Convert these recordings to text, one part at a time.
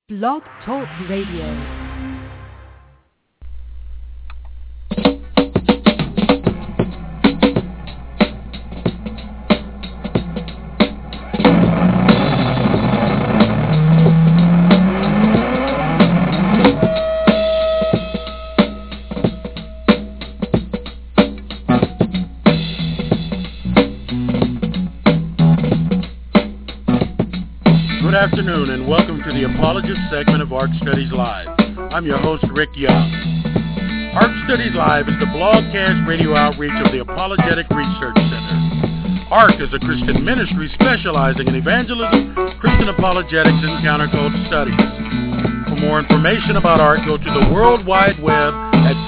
Blog Talk Radio. Good afternoon and welcome to the Apologist segment of ARC Studies Live. I'm your host, Rick Young. ARC Studies Live is the blogcast radio outreach of the Apologetic Research Center. ARC is a Christian ministry specializing in evangelism, Christian apologetics, and counterculture studies. For more information about ARC, go to the World Wide Web at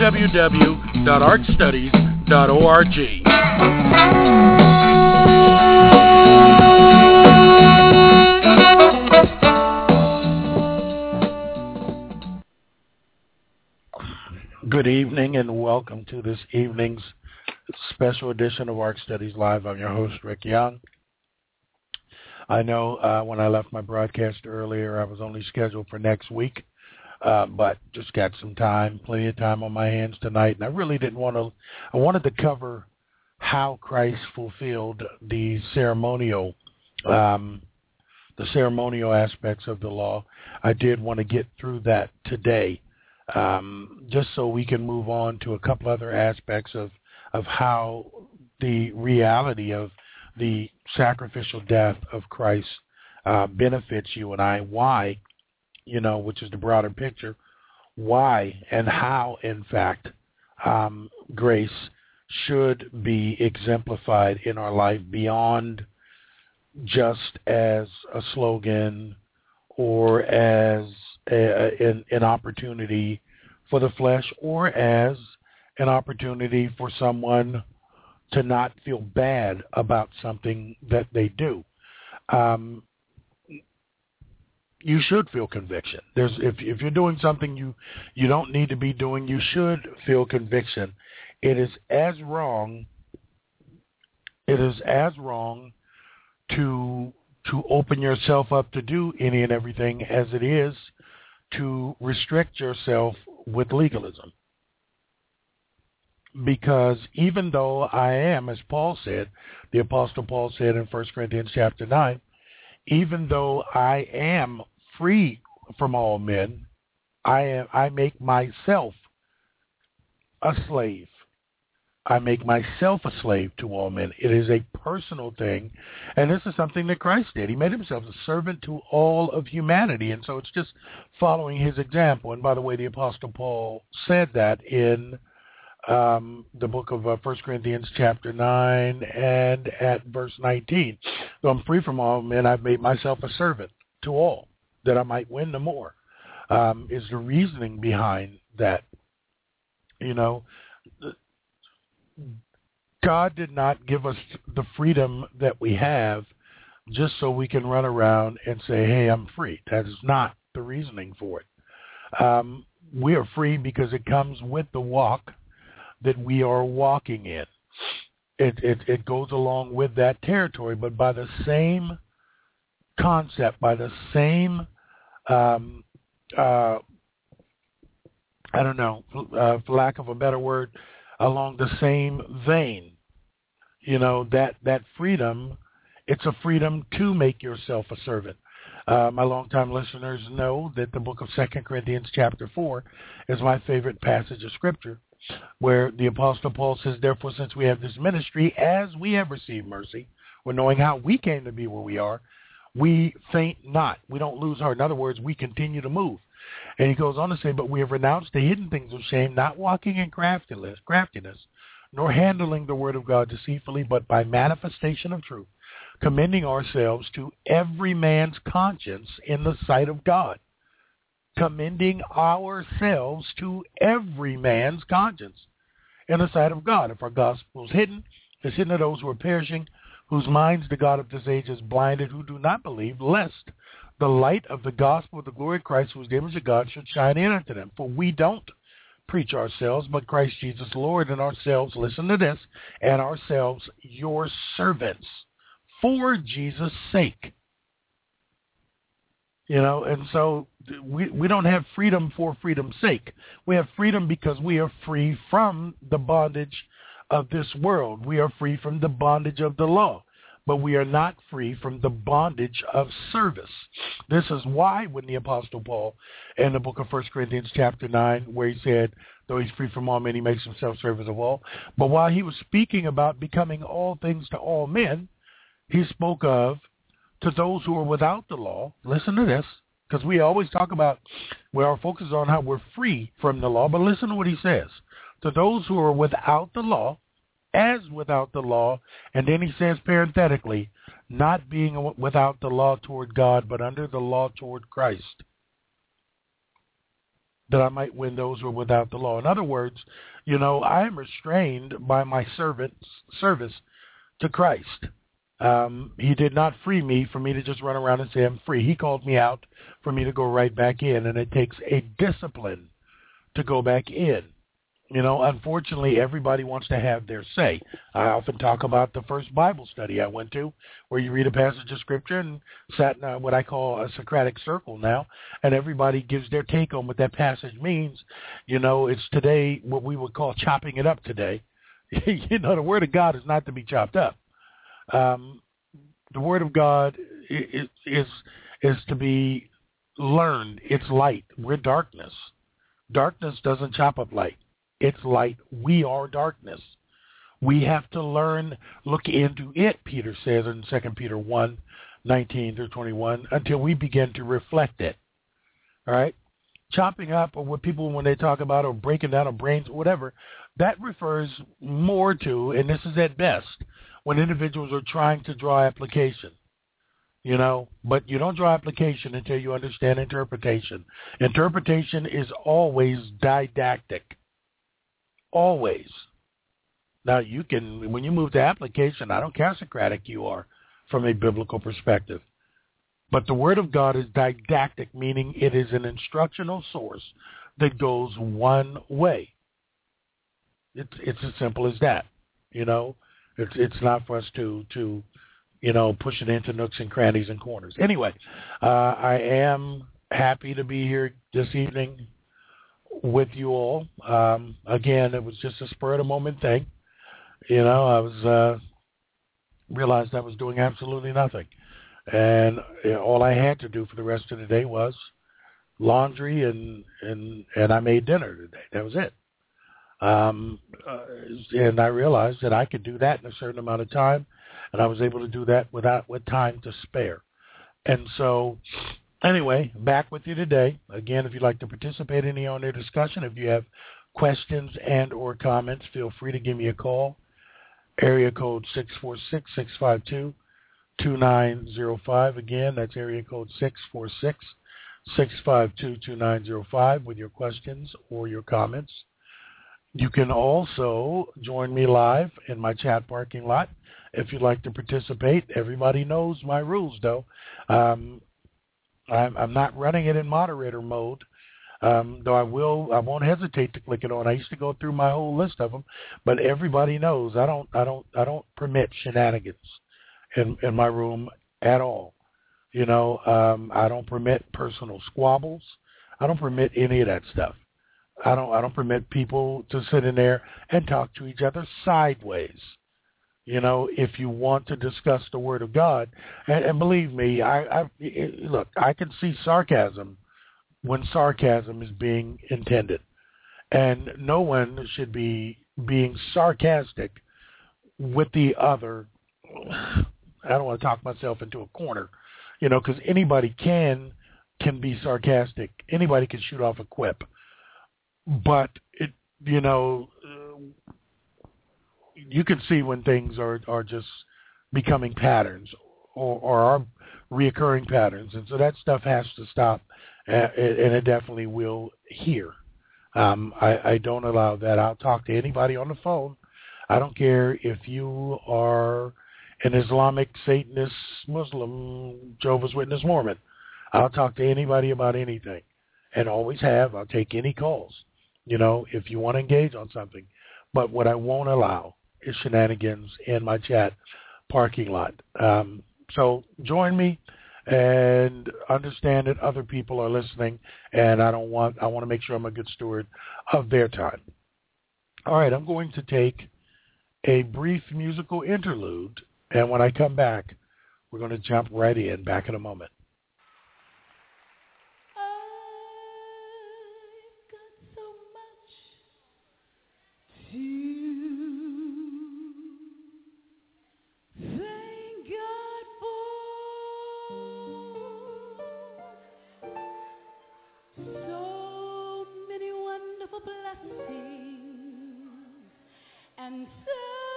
www.arcstudies.org. Good evening and welcome to this evening's special edition of ARC Studies Live. I'm your host, Rick Young. I know when I left my broadcast earlier, I was only scheduled for next week, but just got some time, plenty of time on my hands tonight. And I really didn't want to, I wanted to cover how Christ fulfilled the ceremonial aspects of the law. I did want to get through that today. Just so we can move on to a couple other aspects of how the reality of the sacrificial death of Christ benefits you and I, why, which is the broader picture, why and how, in fact, grace should be exemplified in our life beyond just as a slogan or as an opportunity for the flesh, or as an opportunity for someone to not feel bad about something that they do. You should feel conviction. If you're doing something you don't need to be doing, you should feel conviction. It is as wrong to open yourself up to do any and everything as it is to restrict yourself with legalism. Because even though I am, as Paul said, the Apostle Paul said in 1 Corinthians chapter 9, even though I am free from all men, I make myself a slave. I make myself a slave to all men. It is a personal thing, and this is something that Christ did. He made himself a servant to all of humanity, and so it's just following his example. And by the way, the Apostle Paul said that in the book of 1 Corinthians chapter 9 and at verse 19. Though I'm free from all men, I've made myself a servant to all, that I might win the more, is the reasoning behind that. God did not give us the freedom that we have just so we can run around and say, hey, I'm free. That is not the reasoning for it. We are free because it comes with the walk that we are walking in. It goes along with that territory, but by the same concept, by the same, for lack of a better word, along the same vein, that freedom, it's a freedom to make yourself a servant. My longtime listeners know that the book of 2 Corinthians chapter 4 is my favorite passage of Scripture, where the Apostle Paul says, therefore, since we have this ministry, as we have received mercy, or knowing how we came to be where we are, we faint not. We don't lose heart. In other words, we continue to move. And he goes on to say, but we have renounced the hidden things of shame, not walking in craftiness, nor handling the word of God deceitfully, but by manifestation of truth, commending ourselves to every man's conscience in the sight of God. Commending ourselves to every man's conscience in the sight of God. If our gospel is hidden, it's hidden to those who are perishing, whose minds the God of this age is blinded, who do not believe, lest the light of the gospel of the glory of Christ, who is the image of God, should shine in unto them. For we don't preach ourselves, but Christ Jesus Lord, and ourselves, listen to this, and ourselves your servants for Jesus' sake. And so we don't have freedom for freedom's sake. We have freedom because we are free from the bondage of this world. We are free from the bondage of the law, but we are not free from the bondage of service. This is why when the Apostle Paul in the book of 1 Corinthians chapter 9, where he said, though he's free from all men, he makes himself servant of all. But while he was speaking about becoming all things to all men, he spoke of to those who are without the law. Listen to this, because we always talk about where our focus is on how we're free from the law. But listen to what he says. To those who are without the law, as without the law, and then he says parenthetically, not being without the law toward God, but under the law toward Christ, that I might win those who are without the law. In other words, I am restrained by my service to Christ. He did not free me for me to just run around and say I'm free. He called me out for me to go right back in, and it takes a discipline to go back in. Unfortunately, everybody wants to have their say. I often talk about the first Bible study I went to, where you read a passage of Scripture and sat in what I call a Socratic circle now, and everybody gives their take on what that passage means. It's today what we would call chopping it up today. The Word of God is not to be chopped up. The Word of God is to be learned. It's light. We're darkness. Darkness doesn't chop up light. It's light. We are darkness. We have to learn, look into it, Peter says in 2 Peter 1, 19 through 21, until we begin to reflect it. All right? Chopping up, or what people, when they talk about, or breaking down our brains, or whatever, that refers more to, and this is at best, when individuals are trying to draw application. But you don't draw application until you understand interpretation. Interpretation is always didactic. Always. Now, when you move to application, I don't care how Socratic you are from a biblical perspective. But the Word of God is didactic, meaning it is an instructional source that goes one way. It's as simple as that. It's not for us to push it into nooks and crannies and corners. Anyway, I am happy to be here this evening with you all. Again, it was just a spur of the moment thing. I was realized I was doing absolutely nothing, and all I had to do for the rest of the day was laundry, and I made dinner today. That was it. And I realized that I could do that in a certain amount of time, and I was able to do that with time to spare. And so, anyway, back with you today. Again, if you'd like to participate in the on-air discussion, if you have questions and or comments, feel free to give me a call. Area code 646-652-2905. Again, that's area code 646-652-2905 with your questions or your comments. You can also join me live in my chat parking lot if you'd like to participate. Everybody knows my rules, though. I'm not running it in moderator mode, though I won't hesitate to click it on. I used to go through my whole list of them, but everybody knows I don't permit shenanigans in my room at all. I don't permit personal squabbles. I don't permit any of that stuff. I don't permit people to sit in there and talk to each other sideways. If you want to discuss the Word of God, and believe me, look, I can see sarcasm when sarcasm is being intended, and no one should be being sarcastic with the other. I don't want to talk myself into a corner, because anybody can be sarcastic. Anybody can shoot off a quip. But you can see when things are just becoming patterns or are reoccurring patterns, and so that stuff has to stop, and it definitely will here. I don't allow that. I'll talk to anybody on the phone. I don't care if you are an Islamic, Satanist, Muslim, Jehovah's Witness, Mormon. I'll talk to anybody about anything, and always have. I'll take any calls. If you want to engage on something. But what I won't allow is shenanigans in my chat parking lot. So join me and understand that other people are listening, and I want to make sure I'm a good steward of their time. All right, I'm going to take a brief musical interlude, and when I come back, we're going to jump right in. Back in a moment. I've got so much to thank God for. So many wonderful blessings and so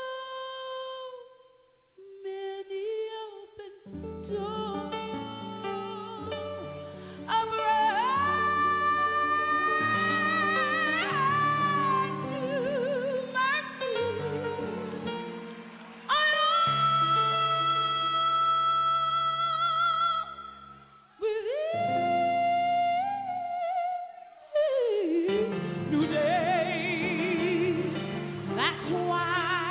many open doors. I'm to my knees. New day. That's why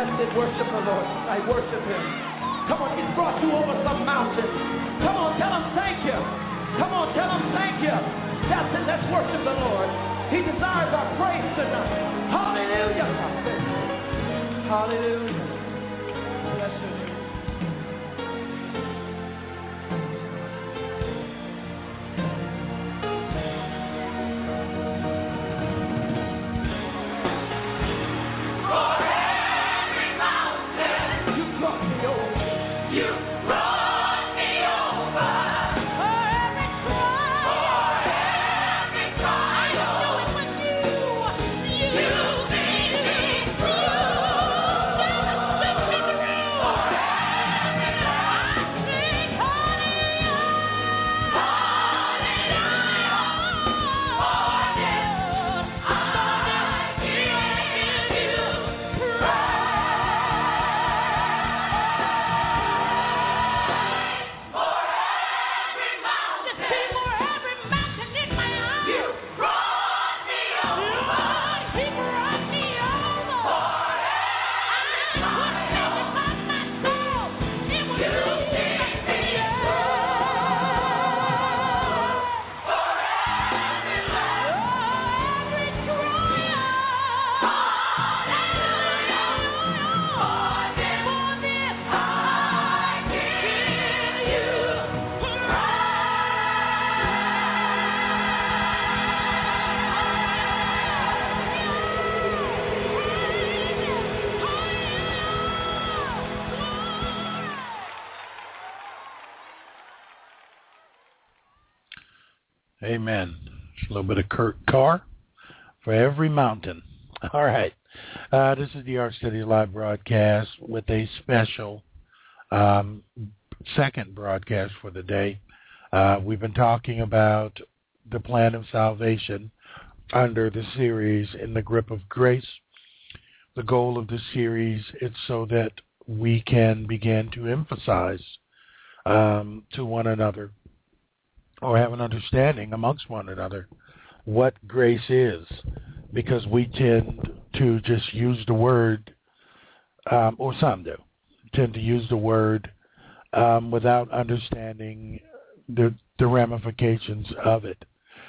That's it. Worship the Lord tonight. Worship Him. Come on, He's brought you over some mountains. Come on, tell Him thank you. Come on, tell Him thank you. That's it. Let's worship the Lord. He desires our praise tonight. Hallelujah. Hallelujah. Bless Him. Amen. Just a little bit of Kurt Carr for every mountain. All right. This is the Ark Studies live broadcast with a special second broadcast for the day. We've been talking about the plan of salvation under the series In the Grip of Grace. The goal of this series is so that we can begin to emphasize to one another, or have an understanding amongst one another, what grace is, because we tend to just use the word, or some do, tend to use the word without understanding the ramifications of it.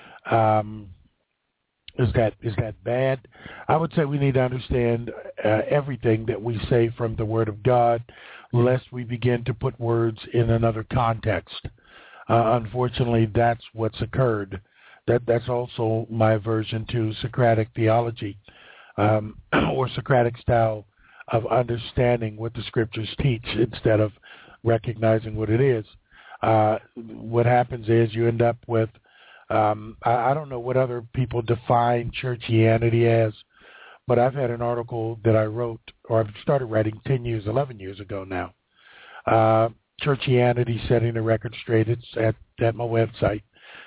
Is that bad? I would say we need to understand everything that we say from the Word of God, lest we begin to put words in another context. Unfortunately, that's what's occurred. That's also my aversion to Socratic theology, or Socratic style of understanding what the Scriptures teach instead of recognizing what it is. What happens is you end up with, I don't know what other people define churchianity as, but I've had an article that I wrote, or I've started writing 11 years ago now. Churchianity, Setting the Record Straight. It's at my website,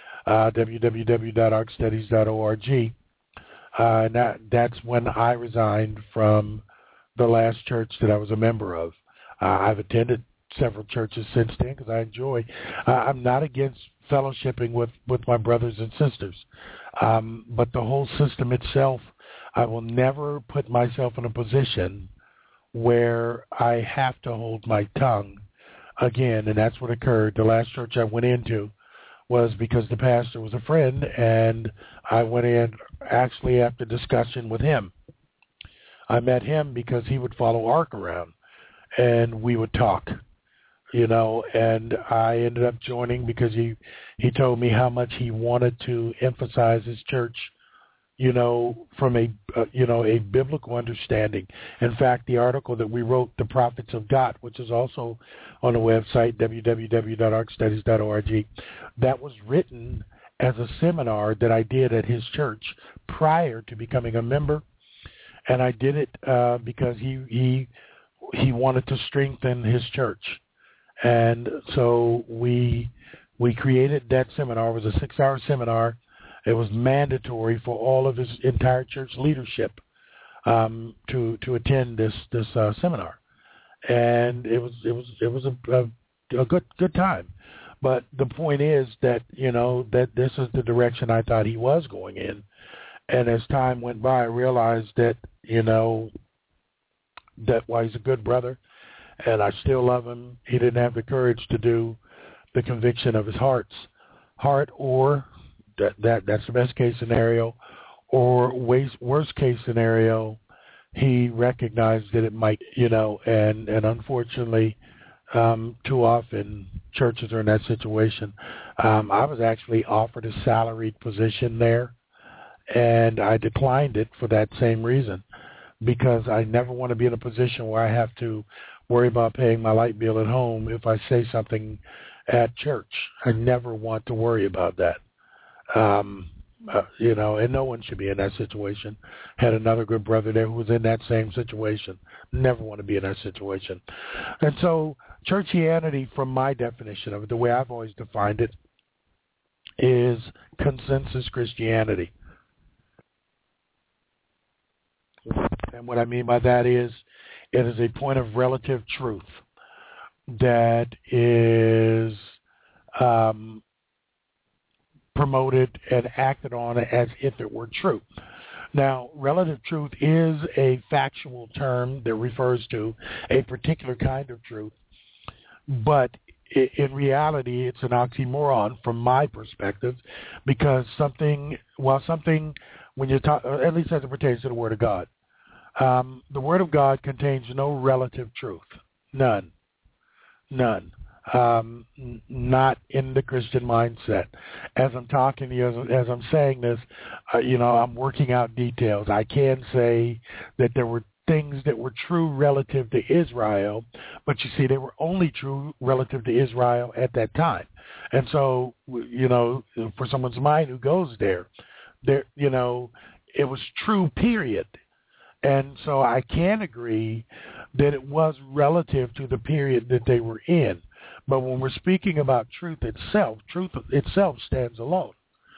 www.arkstudies.org. And that's when I resigned from the last church that I was a member of. I've attended several churches since then because I enjoy. I'm not against fellowshipping with my brothers and sisters, but the whole system itself, I will never put myself in a position where I have to hold my tongue again, and that's what occurred. The last church I went into was because the pastor was a friend, and I went in actually after discussion with him. I met him because he would follow Ark around, and we would talk, and I ended up joining because he told me how much he wanted to emphasize his church, from a biblical understanding. In fact, the article that we wrote, The Prophets of God, which is also on the website, www.arkstudies.org, that was written as a seminar that I did at his church prior to becoming a member. And I did it because he wanted to strengthen his church. And so we created that seminar. It was a 6-hour seminar. It was mandatory for all of his entire church leadership to attend this seminar, and it was a good time. But the point is that that this is the direction I thought he was going in, and as time went by, I realized that That why he's a good brother, and I still love him. He didn't have the courage to do the conviction of his heart, or that's the best case scenario, or worst case scenario, he recognized that it might, and unfortunately, too often churches are in that situation. I was actually offered a salaried position there, and I declined it for that same reason, because I never want to be in a position where I have to worry about paying my light bill at home if I say something at church. I never want to worry about that. And no one should be in that situation. Had another good brother there who was in that same situation. Never want to be in that situation. And so churchianity, from my definition of it, the way I've always defined it, is consensus Christianity. And what I mean by that is it is a point of relative truth that is promoted and acted on as if it were true. Now, relative truth is a factual term that refers to a particular kind of truth, but in reality, it's an oxymoron from my perspective, because something, when you talk, at least as it pertains to the Word of God, the Word of God contains no relative truth, none. Not in the Christian mindset. As I'm talking to you, as I'm saying this, I'm working out details. I can say that there were things that were true relative to Israel, but you see, they were only true relative to Israel at that time. And so, for someone's mind who goes there, it was true, period. And so I can agree that it was relative to the period that they were in. But when we're speaking about truth itself stands alone.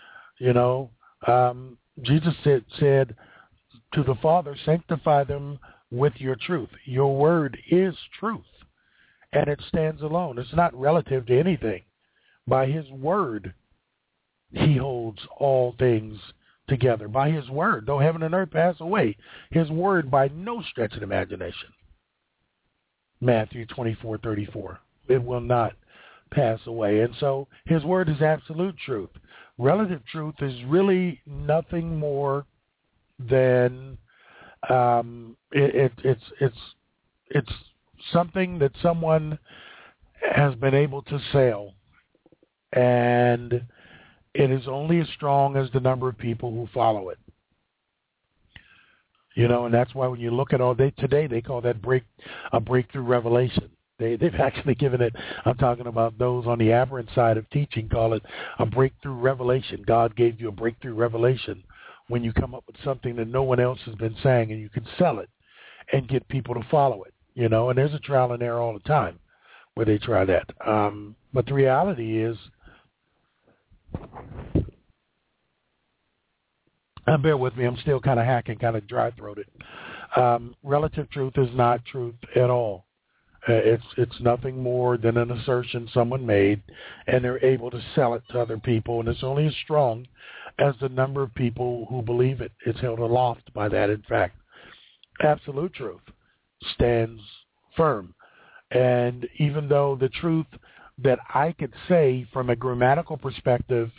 Jesus said to the Father, sanctify them with your truth. Your word is truth, and it stands alone. It's not relative to anything. By his word, he holds all things together. By his word, though heaven and earth pass away, his word by no stretch of imagination. Matthew 24:34. It will not pass away. And so his word is absolute truth. Relative truth is really nothing more than it's something that someone has been able to sell, and it is only as strong as the number of people who follow it. And that's why when you look at all day today, they call that a breakthrough revelation. They've actually given it, I'm talking about those on the aberrant side of teaching, call it a breakthrough revelation. God gave you a breakthrough revelation when you come up with something that no one else has been saying, and you can sell it and get people to follow it, and there's a trial and error all the time where they try that. But the reality is, bear with me, I'm still kind of hacking, kind of dry-throated. Relative truth is not truth at all. It's nothing more than an assertion someone made, and they're able to sell it to other people, and it's only as strong as the number of people who believe it. It's held aloft by that. In fact, absolute truth stands firm. And even though the truth that I could say from a grammatical perspective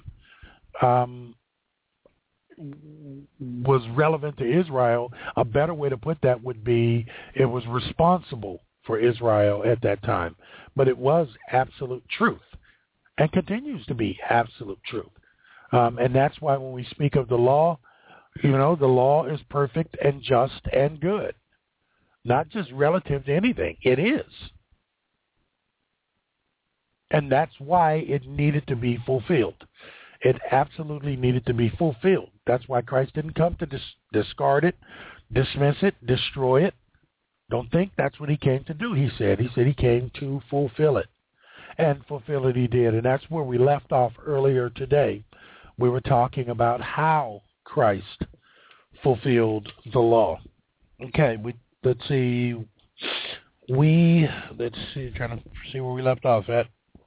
was relevant to Israel, a better way to put that would be it was responsible for Israel at that time. But it was absolute truth and continues to be absolute truth. And that's why when we speak of the law, the law is perfect and just and good. Not just relative to anything. It is. And that's why it needed to be fulfilled. It absolutely needed to be fulfilled. That's why Christ didn't come to discard it, dismiss it, destroy it. Don't think that's what he came to do, he said. He said he came to fulfill it. And fulfill it he did. And that's where we left off earlier today. We were talking about how Christ fulfilled the law. Okay, let's see, trying to see where we left off at.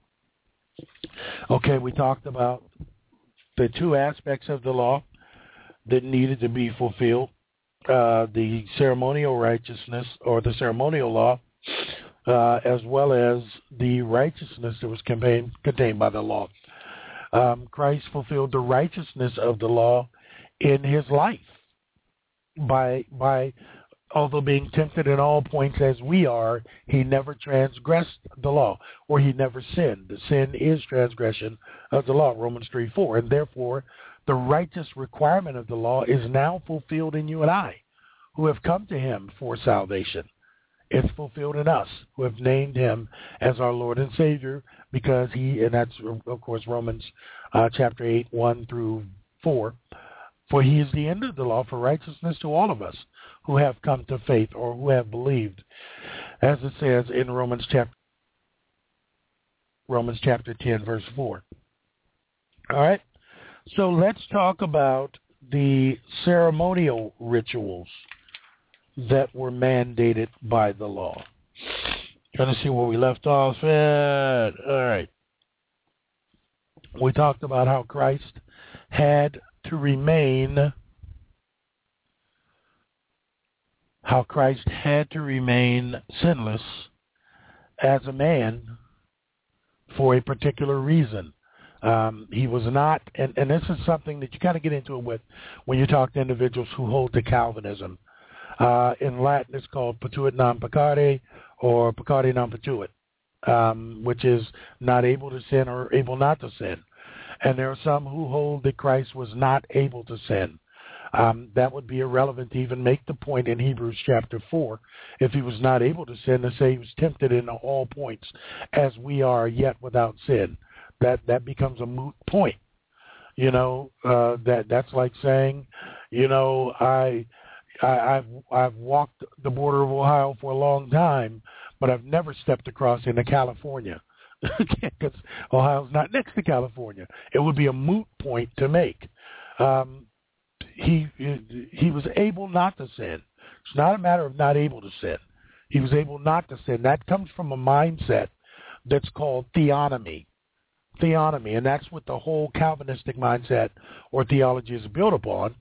Okay, we talked about the two aspects of the law that needed to be fulfilled. the ceremonial righteousness or the ceremonial law, as well as the righteousness that was contained by the law. Christ fulfilled the righteousness of the law in his life by although being tempted in all points as we are, he never transgressed the law, or he never sinned. The sin is transgression of the law, Romans 3:4, and therefore the righteous requirement of the law is now fulfilled in you and I, who have come to him for salvation. It's fulfilled in us, who have named him as our Lord and Savior, because he, and that's, of course, Romans chapter 8, 1 through 4, for he is the end of the law for righteousness to all of us who have come to faith or who have believed, as it says in Romans chapter 10, verse 4. All right, so let's talk about the ceremonial rituals that were mandated by the law. Trying to see where we left off at. All right. We talked about how Christ had to remain sinless as a man for a particular reason. He was not, and this is something that you kind of get into it with when you talk to individuals who hold to Calvinism. In Latin, it's called patuit non peccare or peccare non patuit, which is not able to sin or able not to sin. And there are some who hold that Christ was not able to sin. That would be irrelevant to even make the point in Hebrews chapter 4. If he was not able to sin, to say he was tempted in all points as we are, yet without sin. That becomes a moot point. You know, that's like saying, you know, I've walked the border of Ohio for a long time, but I've never stepped across into California because Ohio's not next to California. It would be a moot point to make. He was able not to sin. It's not a matter of not able to sin. He was able not to sin. That comes from a mindset that's called theonomy. And that's what the whole Calvinistic mindset or theology is built upon.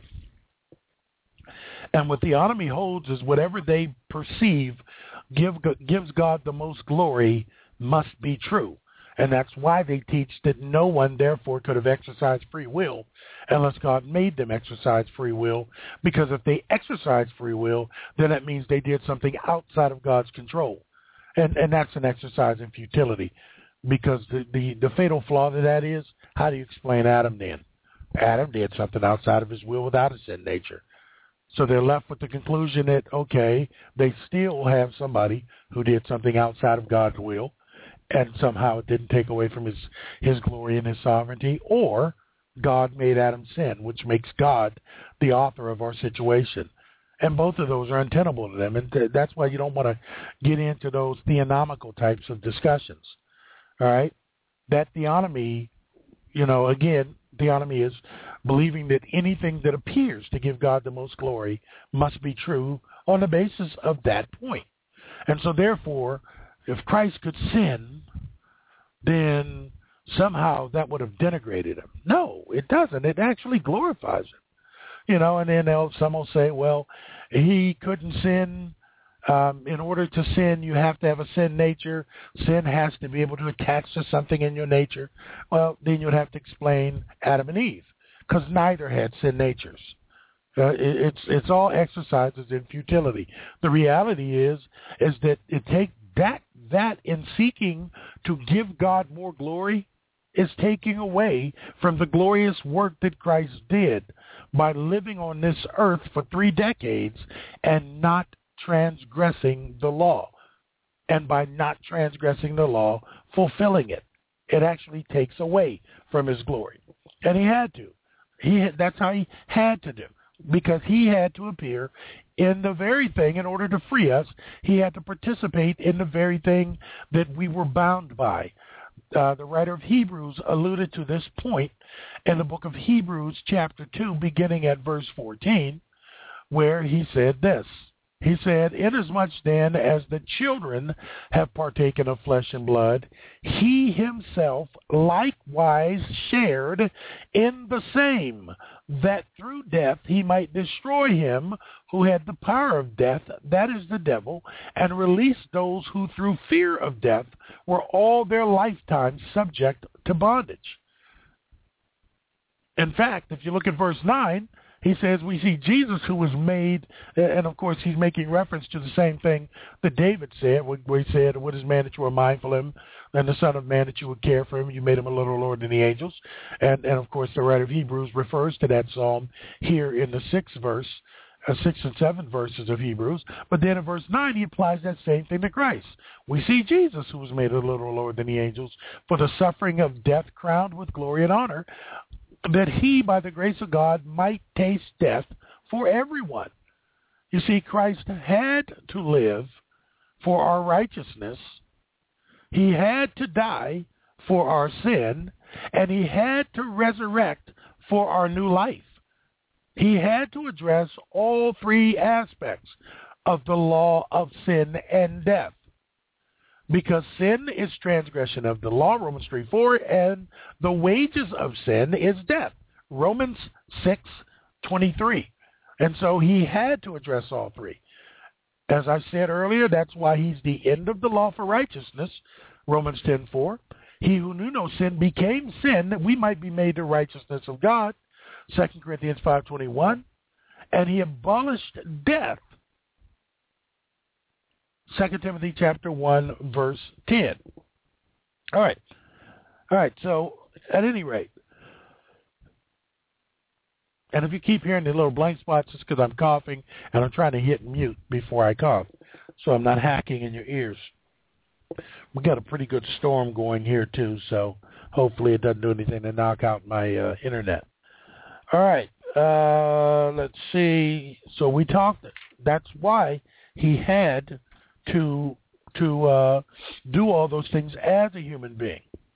And what theonomy holds is whatever they perceive gives God the most glory must be true. And that's why they teach that no one, therefore, could have exercised free will unless God made them exercise free will. Because if they exercise free will, then that means they did something outside of God's control. And that's an exercise in futility. Because the fatal flaw to that is, how do you explain Adam then? Adam did something outside of his will without a sin nature. So they're left with the conclusion that, okay, they still have somebody who did something outside of God's will, and somehow it didn't take away from his glory and his sovereignty, or God made Adam sin, which makes God the author of our situation. And both of those are untenable to them, and that's why you don't want to get into those theonomical types of discussions. All right? That theonomy, you know, again, theonomy is believing that anything that appears to give God the most glory must be true on the basis of that point. And so therefore, if Christ could sin, then somehow that would have denigrated him. No, it doesn't. It actually glorifies him. You know, and then some will say, well, he couldn't sin. In order to sin, you have to have a sin nature. Sin has to be able to attach to something in your nature. Well, then you would have to explain Adam and Eve, because neither had sin natures. It's all exercises in futility. The reality is that it takes that in seeking to give God more glory is taking away from the glorious work that Christ did by living on this earth for 3 decades and not transgressing the law. And by not transgressing the law, fulfilling it. It actually takes away from his glory. And he had to. That's how he had to do. Because he had to appear in the very thing in order to free us. He had to participate in the very thing that we were bound by. The writer of Hebrews alluded to this point in the book of Hebrews chapter 2, beginning at verse 14, where he said this. He said, inasmuch then as the children have partaken of flesh and blood, he himself likewise shared in the same, that through death he might destroy him who had the power of death, that is the devil, and release those who through fear of death were all their lifetime subject to bondage. In fact, if you look at verse 9, he says we see Jesus who was made, and of course he's making reference to the same thing that David said, where he said, what is man that you are mindful of him, and the Son of Man that you would care for him, you made him a little lower than the angels. And of course the writer of Hebrews refers to that psalm here in the 6 and 7 verses of Hebrews. But then in verse 9 he applies that same thing to Christ. We see Jesus who was made a little lower than the angels for the suffering of death crowned with glory and honor, that he, by the grace of God, might taste death for everyone. You see, Christ had to live for our righteousness. He had to die for our sin, and he had to resurrect for our new life. He had to address all three aspects of the law of sin and death. Because sin is transgression of the law, Romans 3:4, and the wages of sin is death, Romans 6:23. And so he had to address all three. As I said earlier, that's why he's the end of the law for righteousness, Romans 10:4. He who knew no sin became sin that we might be made the righteousness of God, 2 Corinthians 5:21. And he abolished death, 2 Timothy chapter 1, verse 10. All right, so at any rate, and if you keep hearing the little blank spots, it's because I'm coughing and I'm trying to hit mute before I cough, so I'm not hacking in your ears. We got a pretty good storm going here too, so hopefully it doesn't do anything to knock out my internet. All right, let's see. So we talked, that's why he had to do all those things as a human being.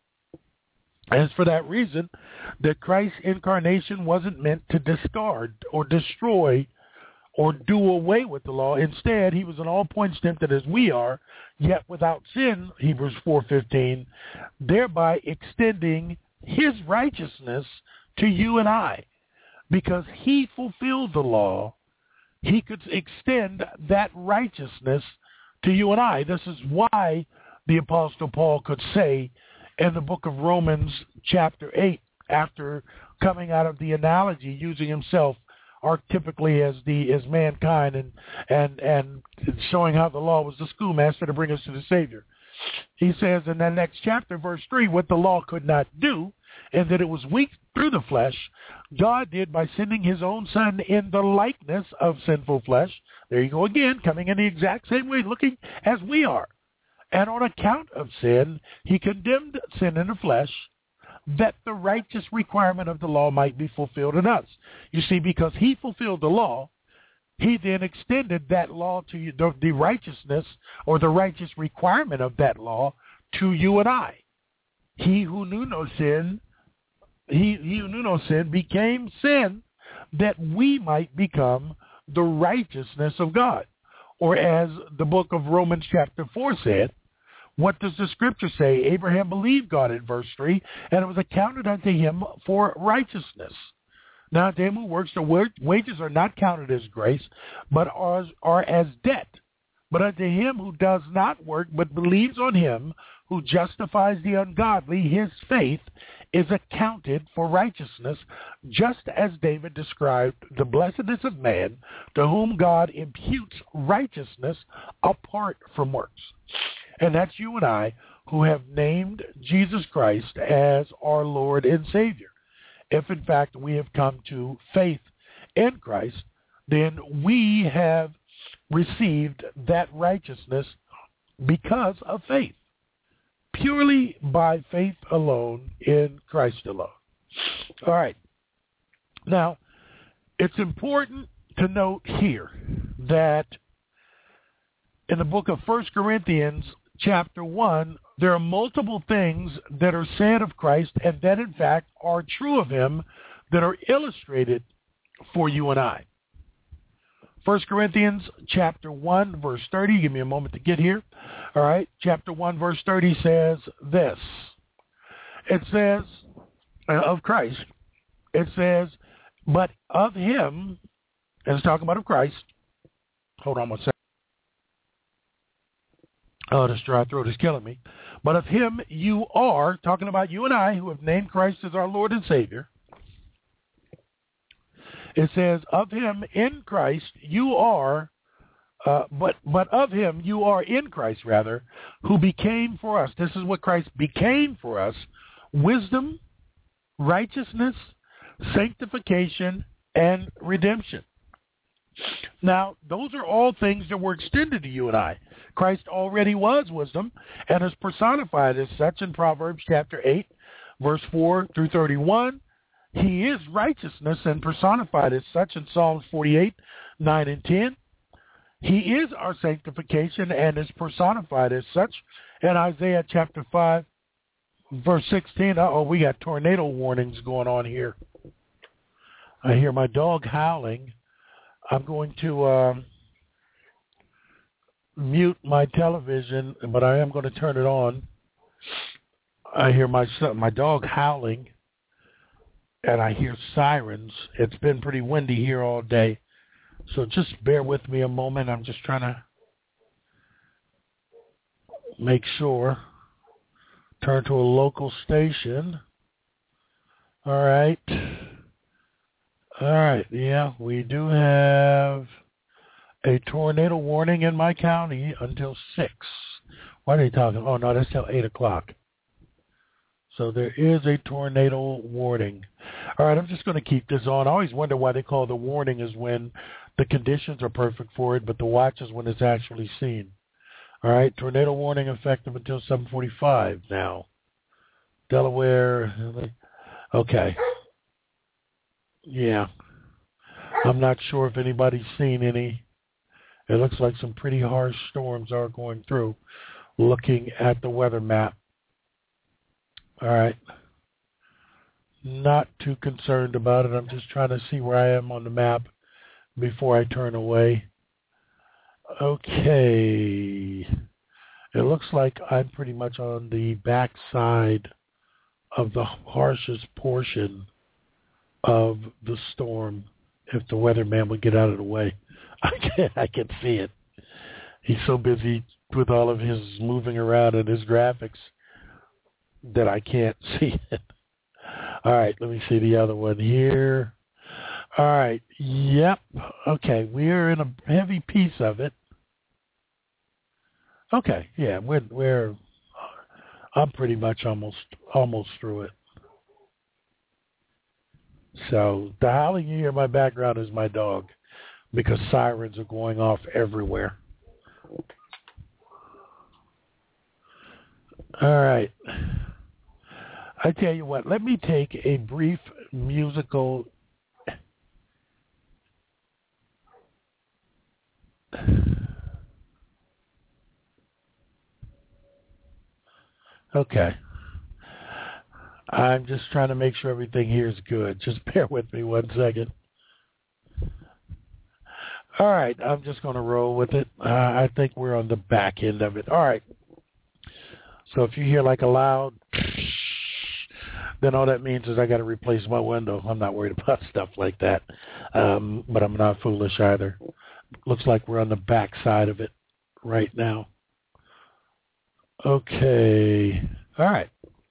And it's for that reason that Christ's incarnation wasn't meant to discard or destroy or do away with the law. Instead, he was in all points tempted as we are, yet without sin, Hebrews 4:15, thereby extending his righteousness to you and I. Because he fulfilled the law, he could extend that righteousness to you and I. This is why the Apostle Paul could say in the book of Romans chapter 8, after coming out of the analogy, using himself archetypically as mankind and showing how the law was the schoolmaster to bring us to the Savior. He says in that next chapter, verse 3, what the law could not do, and that it was weak through the flesh, God did by sending his own Son in the likeness of sinful flesh. There you go again, coming in the exact same way, looking as we are. And on account of sin, he condemned sin in the flesh, that the righteous requirement of the law might be fulfilled in us. You see, because he fulfilled the law, he then extended that law to you, the righteousness or the righteous requirement of that law to you and I. He who knew no sin, he who knew no sin became sin that we might become the righteousness of God. Or as the book of Romans chapter 4 said, what does the scripture say? Abraham believed God in verse 3, and it was accounted unto him for righteousness. Now to him who works, the wages are not counted as grace, but are as debt. But unto him who does not work, but believes on him who justifies the ungodly, his faith is accounted for righteousness, just as David described the blessedness of man to whom God imputes righteousness apart from works. And that's you and I who have named Jesus Christ as our Lord and Savior. If in fact we have come to faith in Christ, then we have received that righteousness because of faith. Purely by faith alone in Christ alone. All right. Now, it's important to note here that in the book of 1 Corinthians chapter 1, there are multiple things that are said of Christ and that in fact are true of him that are illustrated for you and I. 1 Corinthians chapter 1, verse 30. Give me a moment to get here. All right. Chapter 1, verse 30 says this. It says, of Christ, it says, but of him, and it's talking about of Christ. Hold on one second. Oh, this dry throat is killing me. But of him you are, talking about you and I, who have named Christ as our Lord and Savior. It says, of him in Christ you are, but of him you are in Christ, rather, who became for us. This is what Christ became for us: wisdom, righteousness, sanctification, and redemption. Now, those are all things that were extended to you and I. Christ already was wisdom and is personified as such in Proverbs chapter 8, verse 4 through 31. He is righteousness and personified as such in Psalms 48, 9 and 10. He is our sanctification and is personified as such in Isaiah chapter 5, verse 16. Uh-oh, we got tornado warnings going on here. I hear my dog howling. I'm going to mute my television, but I am going to turn it on. I hear my dog howling, and I hear sirens. It's been pretty windy here all day, so just bear with me a moment. I'm just trying to make sure. Turn to a local station. All right. All right, yeah, we do have a tornado warning in my county until 6. Why are they talking? Oh, no, that's till 8 o'clock. So there is a tornado warning. All right, I'm just going to keep this on. I always wonder why they call the warning is when the conditions are perfect for it, but the watch is when it's actually seen. All right, tornado warning effective until 7:45 now. Delaware, okay. Yeah, I'm not sure if anybody's seen any. It looks like some pretty harsh storms are going through, looking at the weather map. All right. Not too concerned about it. I'm just trying to see where I am on the map before I turn away. Okay. It looks like I'm pretty much on the back side of the harshest portion of the storm. If the weatherman would get out of the way, I can see it. He's so busy with all of his moving around and his graphics that I can't see it. All right, let me see the other one here. All right, yep. Okay, we are in a heavy piece of it. Okay, yeah, I'm pretty much almost through it. So the howling you hear in my background is my dog, because sirens are going off everywhere. All right. I tell you what, let me take a brief musical Okay. I'm just trying to make sure everything here is good. Just bear with me 1 second. All right, I'm just going to roll with it. I think we're on the back end of it. All right. So if you hear like a loud, then all that means is I got to replace my window. I'm not worried about stuff like that, but I'm not foolish either. Looks like we're on the back side of it right now. Okay. All right.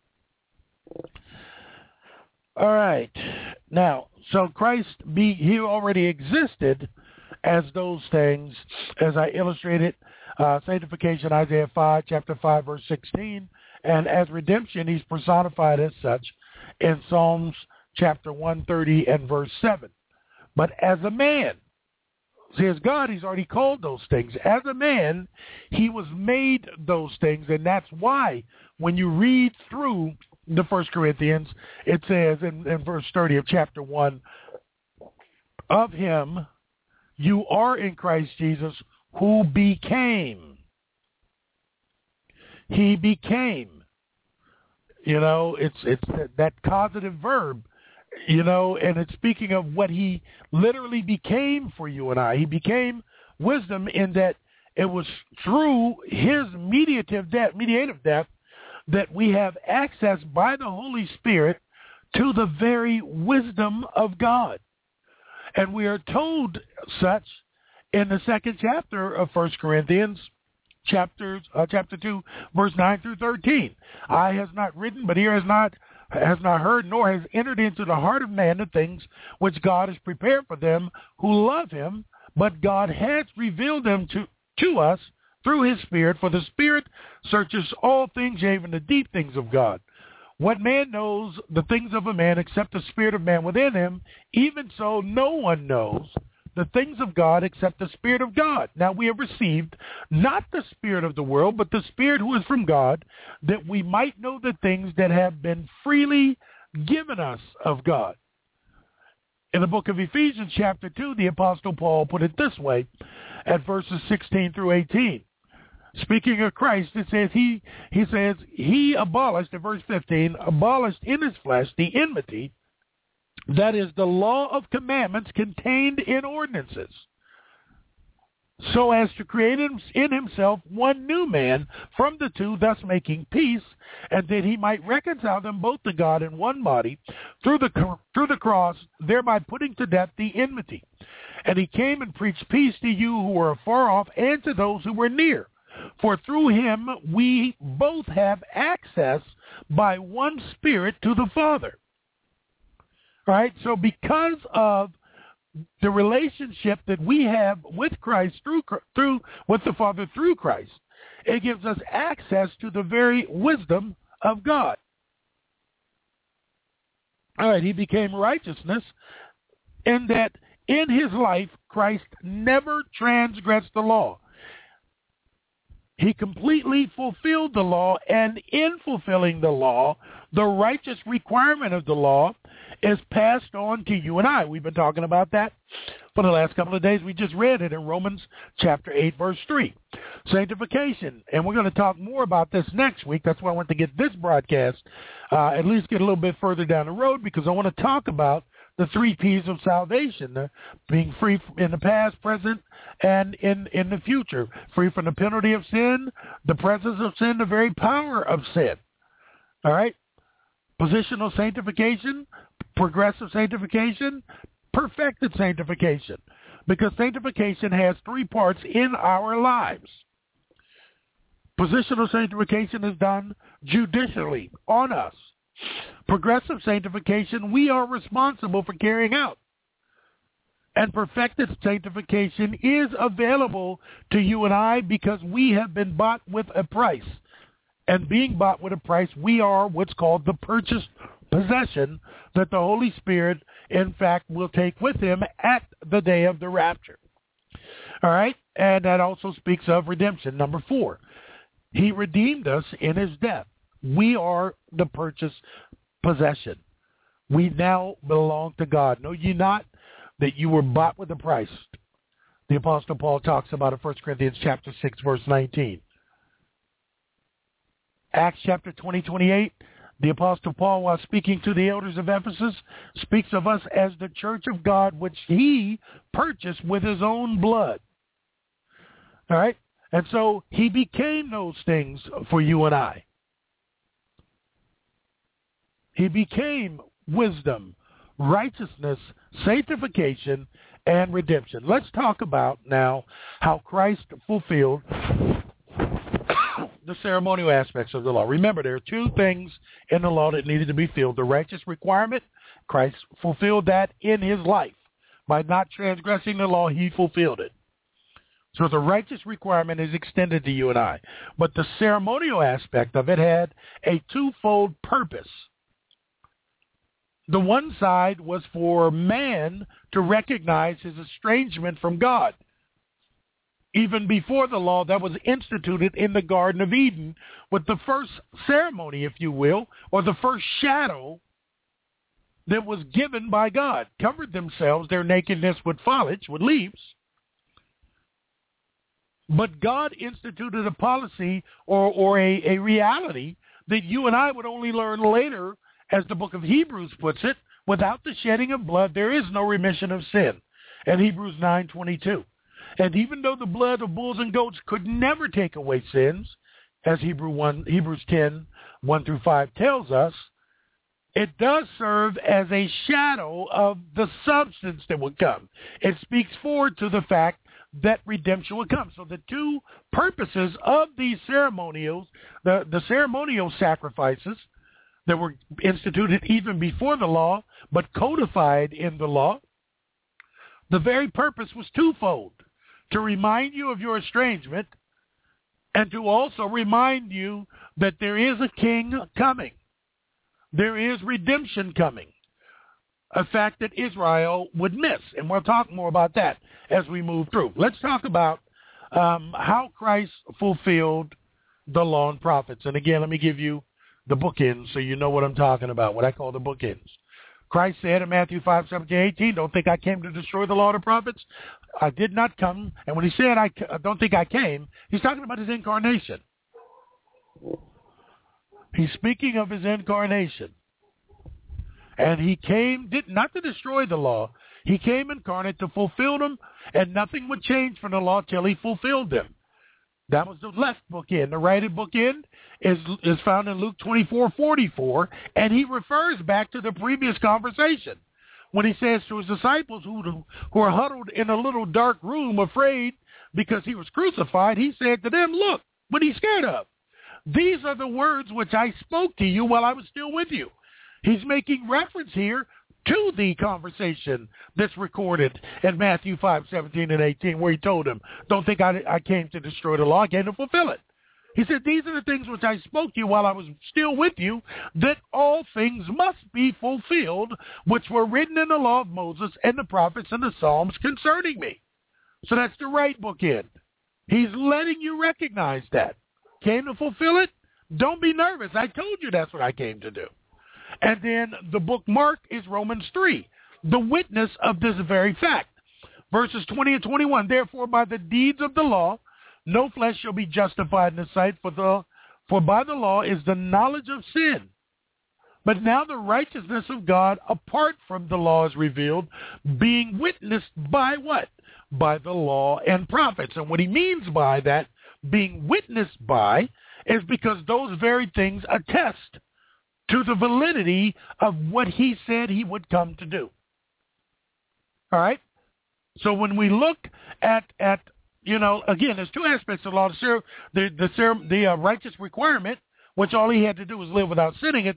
All right. Now, so Christ, he already existed as those things, as I illustrated, sanctification, Isaiah 5, chapter 5, verse 16, and as redemption, he's personified as such in Psalms chapter 130 and verse 7. But as a man, see, as God, he's already called those things. As a man, he was made those things, and that's why when you read through the 1 Corinthians, it says in verse 30 of chapter 1, of him you are in Christ Jesus, who became. He became. You know, it's that causative verb And it's speaking of what he literally became for you and I. He became wisdom in that it was through his mediative death that we have access by the Holy Spirit to the very wisdom of God. And we are told such in the second chapter of 1 Corinthians, chapter 2, verse 9 through 13. Eye has not written, but ear has not heard, nor has entered into the heart of man the things which God has prepared for them who love him, but God has revealed them to us through his Spirit, for the Spirit searches all things, even the deep things of God. What man knows the things of a man except the spirit of man within him, even so no one knows the things of God except the Spirit of God. Now we have received not the spirit of the world, but the Spirit who is from God, that we might know the things that have been freely given us of God. In the book of Ephesians chapter 2, the Apostle Paul put it this way at verses 16 through 18. Speaking of Christ, it says he abolished, in verse 15, abolished in his flesh the enmity, that is the law of commandments contained in ordinances, so as to create in himself one new man from the two, thus making peace, and that he might reconcile them both to God in one body through the cross, thereby putting to death the enmity. And he came and preached peace to you who were afar off and to those who were near. For through him we both have access by one Spirit to the Father. All right, so because of the relationship that we have with Christ with the Father through Christ, it gives us access to the very wisdom of God. All right, he became righteousness in that in his life Christ never transgressed the law. He completely fulfilled the law, and in fulfilling the law, the righteous requirement of the law is passed on to you and I. We've been talking about that for the last couple of days. We just read it in Romans chapter 8, verse 3. Sanctification, and we're going to talk more about this next week. That's why I want to get this broadcast at least get a little bit further down the road, because I want to talk about the 3 P's of salvation, being free in the past, present, and in the future. Free from the penalty of sin, the presence of sin, the very power of sin. All right? Positional sanctification, progressive sanctification, perfected sanctification. Because sanctification has 3 parts in our lives. Positional sanctification is done judicially on us. Progressive sanctification, we are responsible for carrying out. And perfected sanctification is available to you and I because we have been bought with a price. And being bought with a price, we are what's called the purchased possession that the Holy Spirit, in fact, will take with him at the day of the rapture. All right? And that also speaks of redemption. Number 4, he redeemed us in his death. We are the purchased possession. We now belong to God. Know ye not that you were bought with a price? The Apostle Paul talks about it in 1 Corinthians chapter 6, verse 19. Acts chapter 28, the Apostle Paul, while speaking to the elders of Ephesus, speaks of us as the church of God, which he purchased with his own blood. All right? And so he became those things for you and I. He became wisdom, righteousness, sanctification, and redemption. Let's talk about now how Christ fulfilled the ceremonial aspects of the law. Remember, there are 2 things in the law that needed to be filled. The righteous requirement, Christ fulfilled that in his life. By not transgressing the law, he fulfilled it. So the righteous requirement is extended to you and I. But the ceremonial aspect of it had a 2-fold purpose. The one side was for man to recognize his estrangement from God. Even before the law that was instituted in the Garden of Eden, with the first ceremony, if you will, or the first shadow that was given by God, covered themselves, their nakedness, with foliage, with leaves. But God instituted a policy or a reality that you and I would only learn later, as the book of Hebrews puts it, Without the shedding of blood, there is no remission of sin. And Hebrews 9:22. And even though the blood of bulls and goats could never take away sins, as Hebrews 10:1-5 tells us, it does serve as a shadow of the substance that would come. It speaks forward to the fact that redemption would come. So the two purposes of these ceremonials, the ceremonial sacrifices that were instituted even before the law, but codified in the law, the very purpose was twofold: to remind you of your estrangement and to also remind you that there is a king coming. There is redemption coming, a fact that Israel would miss. And we'll talk more about that as we move through. Let's talk about how Christ fulfilled the law and prophets. And again, let me give you the bookends so you know what I'm talking about, what I call the bookends. Christ said in Matthew 5:17-18, don't think I came to destroy the law and the prophets. I did not come. And when he said, I don't think I came, he's talking about his incarnation. He's speaking of his incarnation. And he came, not to destroy the law. He came incarnate to fulfill them, and nothing would change from the law till he fulfilled them. That was the left bookend. The right bookend is found in Luke 24:44, and he refers back to the previous conversation when he says to his disciples who are huddled in a little dark room afraid because he was crucified, he said to them, look, what are you scared of? These are the words which I spoke to you while I was still with you. He's making reference here to the conversation that's recorded in Matthew 5:17-18, where he told him, don't think I came to destroy the law, I came to fulfill it. He said, these are the things which I spoke to you while I was still with you, that all things must be fulfilled, which were written in the law of Moses and the prophets and the Psalms concerning me. So that's the right bookend. He's letting you recognize that. Came to fulfill it? Don't be nervous. I told you that's what I came to do. And then the bookmark is Romans 3, the witness of this very fact. Verses 20 and 21, therefore by the deeds of the law, no flesh shall be justified in the sight, for by the law is the knowledge of sin. But now the righteousness of God apart from the law is revealed, being witnessed by what? By the law and prophets. And what he means by that, being witnessed by, is because those very things attest to the validity of what he said he would come to do. All right? So when we look at again, there's two aspects of the law. The righteous requirement, which all he had to do was live without sinning,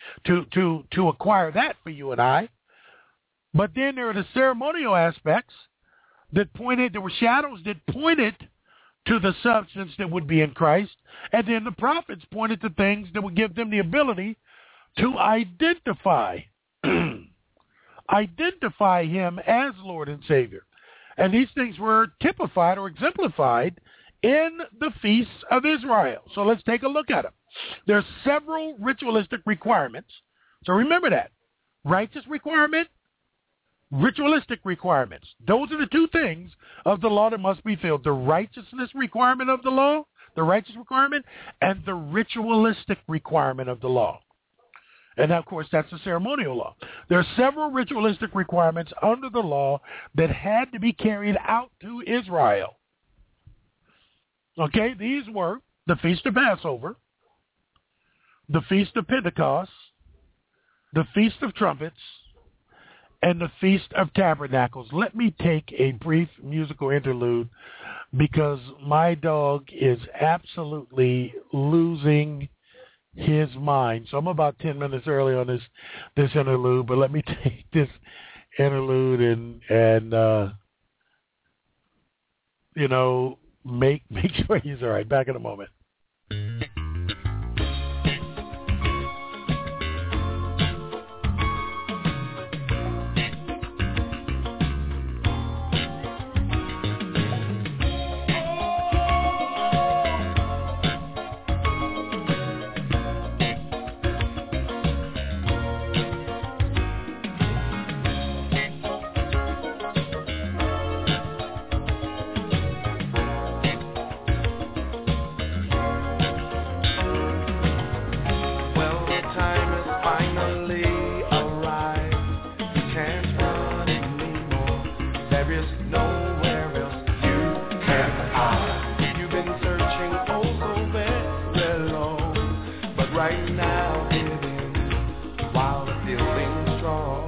to acquire that for you and I. But then there are the ceremonial aspects there were shadows that pointed to the substance that would be in Christ, and then the prophets pointed to things that would give them the ability to identify him as Lord and Savior. And these things were typified or exemplified in the feasts of Israel. So let's take a look at them. There are several ritualistic requirements. So remember that. Righteous requirement, ritualistic requirements. Those are the two things of the law that must be filled. The righteousness requirement of the law, the righteous requirement, and the ritualistic requirement of the law. And, of course, that's the ceremonial law. There are several ritualistic requirements under the law that had to be carried out to Israel. Okay, these were the Feast of Passover, the Feast of Pentecost, the Feast of Trumpets, and the Feast of Tabernacles. Let me take a brief musical interlude because my dog is absolutely losing his mind. So I'm about 10 minutes early on this interlude, but let me take this interlude and make sure he's all right. Back in a moment. right now living while the feeling's strong.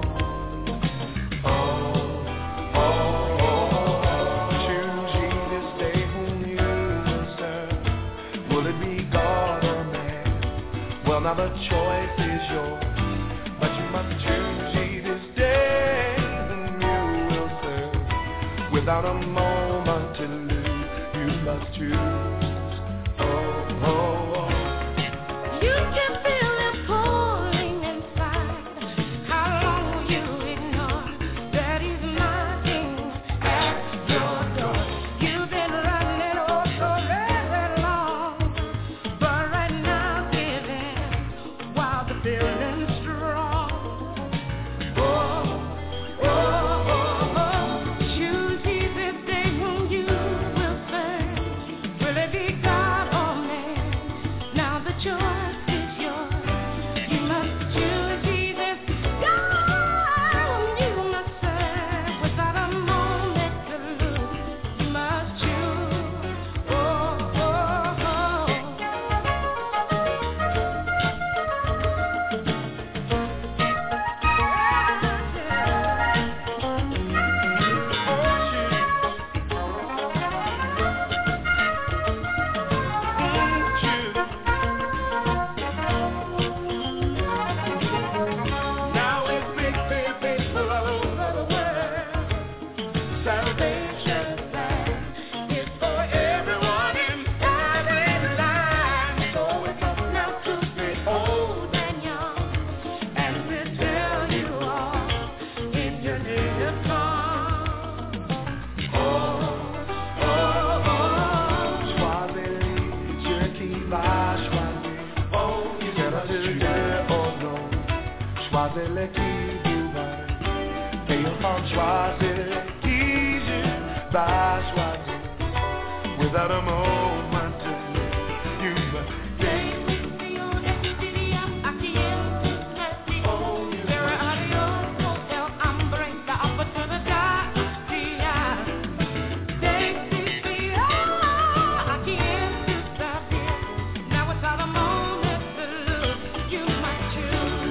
Choose ye this day whom you will serve. Will it be God or man? Well, now the choice is yours, but you must choose ye this day whom you will serve. Without a moment to lose, you must choose. You can feel it pulling inside. How long will you ignore that he's knocking at your door? You've been running oh so very long, but right now give in while the feeling's strong. Choose ye this day whom you will serve. Will it be God or man? Now the choice is yours. You must choose Jesus, God whom you must serve. Without a moment to lose, you must choose. Now it's big, big, big all over the world. Salvation is for everyone in every line. So it's up now to be old and young, and we tell you all in your native tongue. Swahili, Cherokee, Swahili. Oh, you gotta do it or no. Swahili, Dubai. They on Swahili, Swahili. Without a moment to lose, you must take. Now without a moment to lose, you might choose.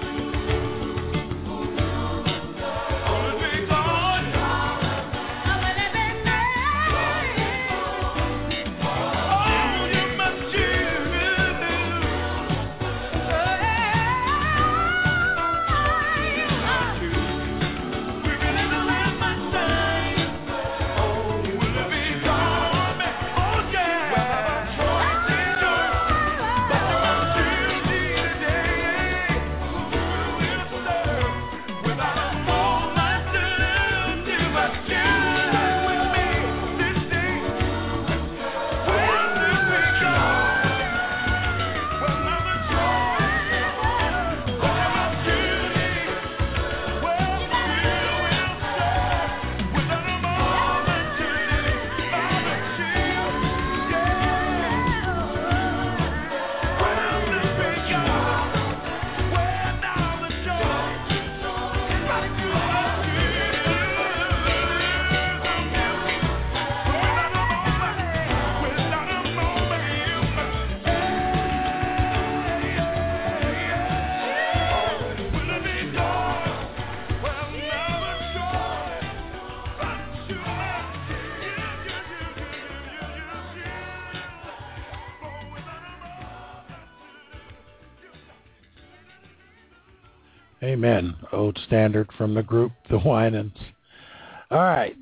Amen. Old standard from the group, the Winans. All right.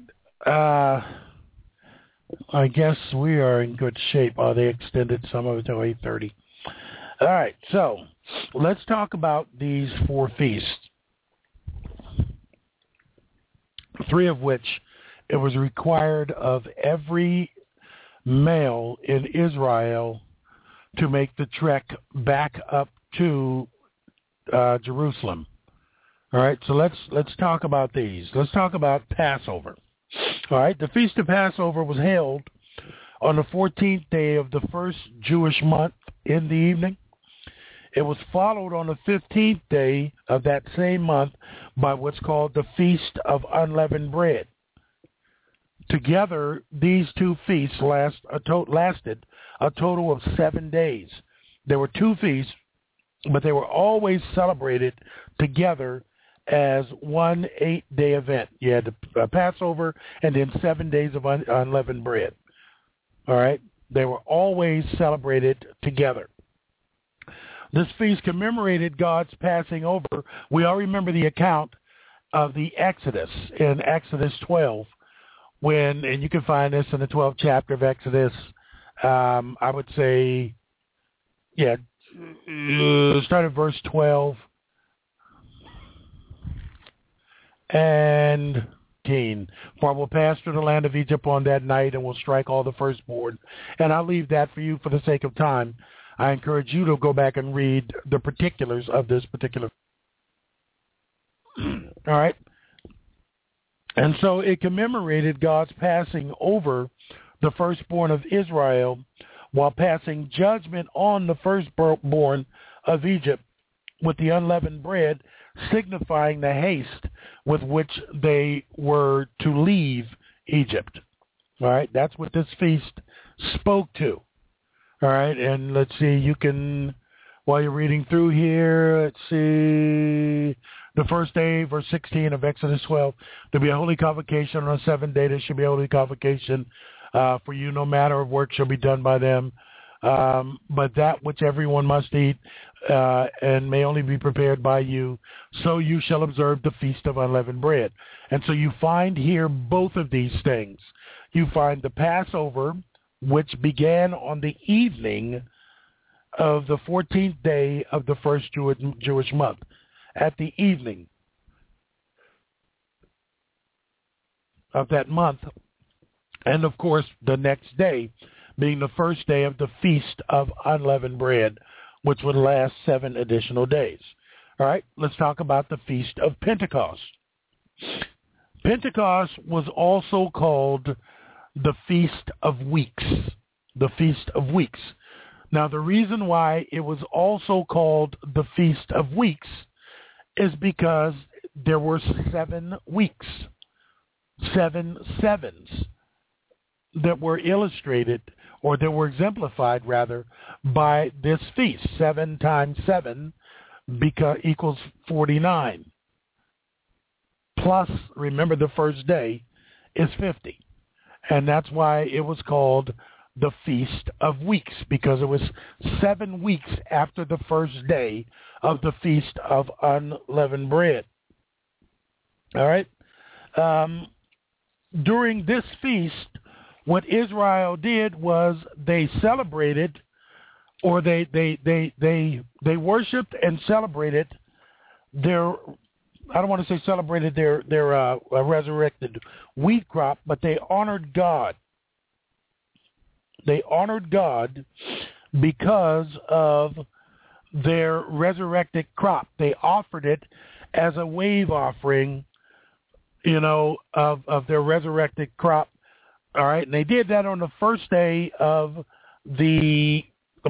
I guess we are in good shape. Oh, they extended some of it to 8:30. All right. So let's talk about these 4 feasts, 3 of which it was required of every male in Israel to make the trek back up to Jerusalem. All right, so let's talk about these. Let's talk about Passover. All right, the Feast of Passover was held on the 14th day of the first Jewish month in the evening. It was followed on the 15th day of that same month by what's called the Feast of Unleavened Bread. Together, these 2 feasts lasted a total of 7 days. There were 2 feasts, but they were always celebrated together as one 8-day event. You had the Passover and then 7 days of unleavened bread. All right? They were always celebrated together. This feast commemorated God's passing over. We all remember the account of the Exodus in Exodus 12, and you can find this in the 12th chapter of Exodus. I would say, start at verse 12 and 18. For I will pass through the land of Egypt on that night and will strike all the firstborn. And I'll leave that for you for the sake of time. I encourage you to go back and read the particulars of this particular. All right. And so it commemorated God's passing over the firstborn of Israel while passing judgment on the firstborn of Egypt with the unleavened bread, signifying the haste with which they were to leave Egypt. All right, that's what this feast spoke to. All right, and let's see, you can, while you're reading through here, let's see, the first day, verse 16 of Exodus 12, there'll be a holy convocation on the seventh day. There should be a holy convocation for you. No matter of work shall be done by them. But that which everyone must eat and may only be prepared by you, so you shall observe the feast of unleavened bread. And so you find here both of these things. You find the Passover, which began on the evening of the 14th day of the first Jewish month, at the evening of that month, and of course the next day being the first day of the Feast of Unleavened Bread, which would last 7 additional days. All right, let's talk about the Feast of Pentecost. Pentecost was also called the Feast of Weeks, the Feast of Weeks. Now, the reason why it was also called the Feast of Weeks is because there were 7 weeks, 7 sevens that were illustrated, or that were exemplified, rather, by this feast. 7 times 7 equals 49. Plus, remember, the first day is 50. And that's why it was called the Feast of Weeks, because it was 7 weeks after the first day of the Feast of Unleavened Bread. All right? During this feast, what Israel did was they celebrated, or they worshipped and celebrated their, I don't want to say celebrated their resurrected wheat crop, but they honored God. They honored God because of their resurrected crop. They offered it as a wave offering, of their resurrected crop. All right, and they did that on the first day of the,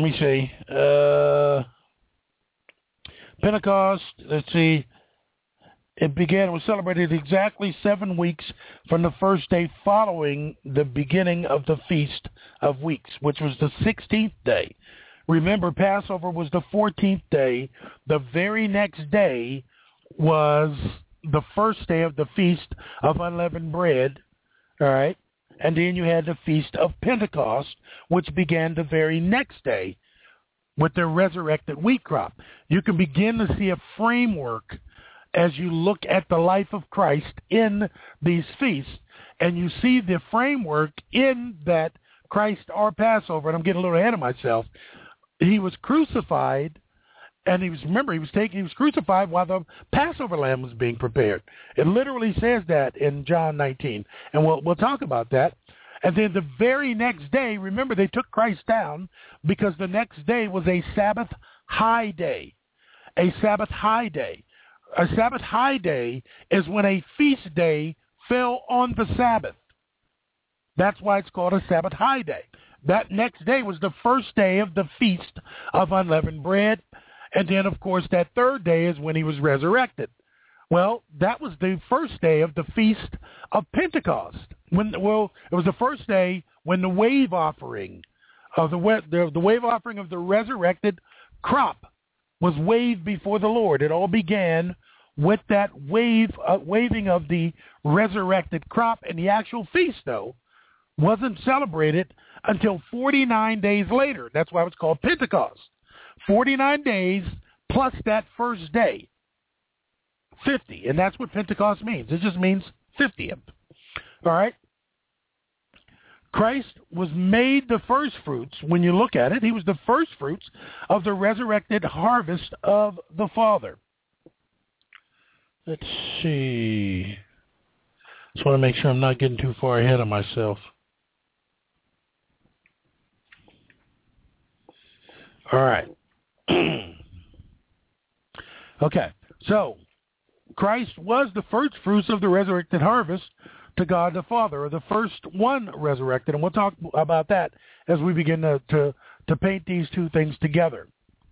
Pentecost. Let's see. It was celebrated exactly 7 weeks from the first day following the beginning of the Feast of Weeks, which was the 16th day. Remember, Passover was the 14th day. The very next day was the first day of the Feast of Unleavened Bread, all right? And then you had the Feast of Pentecost, which began the very next day with the resurrected wheat crop. You can begin to see a framework as you look at the life of Christ in these feasts, and you see the framework in that Christ, our Passover, and I'm getting a little ahead of myself, he was crucified, and he was crucified while the Passover lamb was being prepared. It literally says that in John 19, and we'll talk about that. And then the very next day, remember, they took Christ down because the next day was a Sabbath high day. A Sabbath high day. A Sabbath high day is when a feast day fell on the Sabbath. That's why it's called a Sabbath high day. That next day was the first day of the Feast of Unleavened Bread. And then, of course, that third day is when he was resurrected. Well, that was the first day of the Feast of Pentecost. It was the first day when the wave offering of the wave offering of the resurrected crop was waved before the Lord. It all began with that waving of the resurrected crop, and the actual feast, though, wasn't celebrated until 49 days later. That's why it's called Pentecost. 49 days plus that first day, 50, and that's what Pentecost means. It just means 50th. All right? Christ was made the first fruits. When you look at it, he was the first fruits of the resurrected harvest of the Father. Let's see. Just want to make sure I'm not getting too far ahead of myself. All right. Okay. So, Christ was the first fruits of the resurrected harvest to God the Father, or the first one resurrected. And we'll talk about that as we begin to paint these two things together.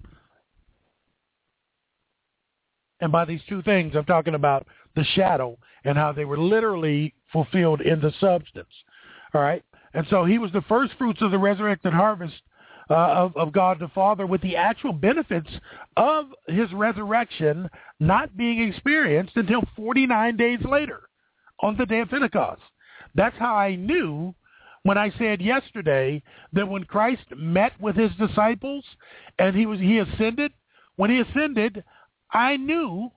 And by these two things, I'm talking about the shadow and how they were literally fulfilled in the substance. All right? And so he was the first fruits of the resurrected harvest of God the Father, with the actual benefits of his resurrection not being experienced until 49 days later on the day of Pentecost. That's how I knew when I said yesterday that when Christ met with his disciples and he ascended, when he ascended, I knew,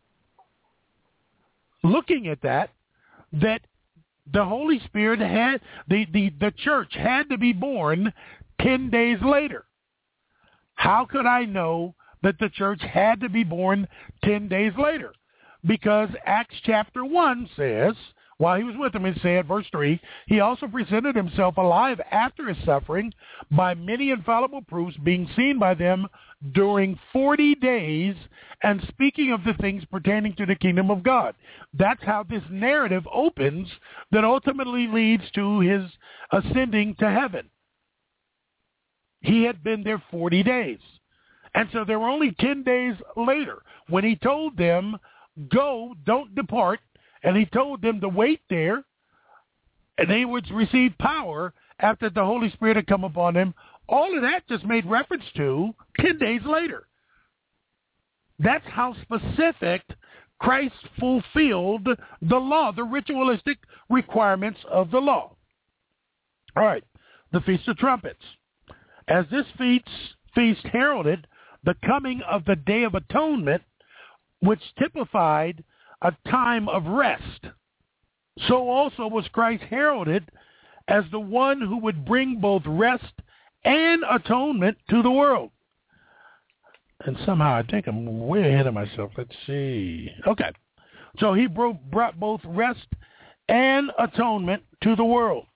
looking at that the Holy Spirit had, the church had to be born 10 days later. How could I know that the church had to be born 10 days later? Because Acts chapter 1 says, while he was with them, it said, verse 3, he also presented himself alive after his suffering by many infallible proofs, being seen by them during 40 days, and speaking of the things pertaining to the kingdom of God. That's how this narrative opens that ultimately leads to his ascending to heaven. He had been there 40 days. And so there were only 10 days later when he told them, go, don't depart, and he told them to wait there, and they would receive power after the Holy Spirit had come upon them. All of that just made reference to 10 days later. That's how specific Christ fulfilled the law, the ritualistic requirements of the law. All right, the Feast of Trumpets. As this feast heralded the coming of the Day of Atonement, which typified a time of rest, so also was Christ heralded as the one who would bring both rest and atonement to the world. And somehow I think I'm way ahead of myself. Let's see. Okay. So he brought both rest and atonement to the world.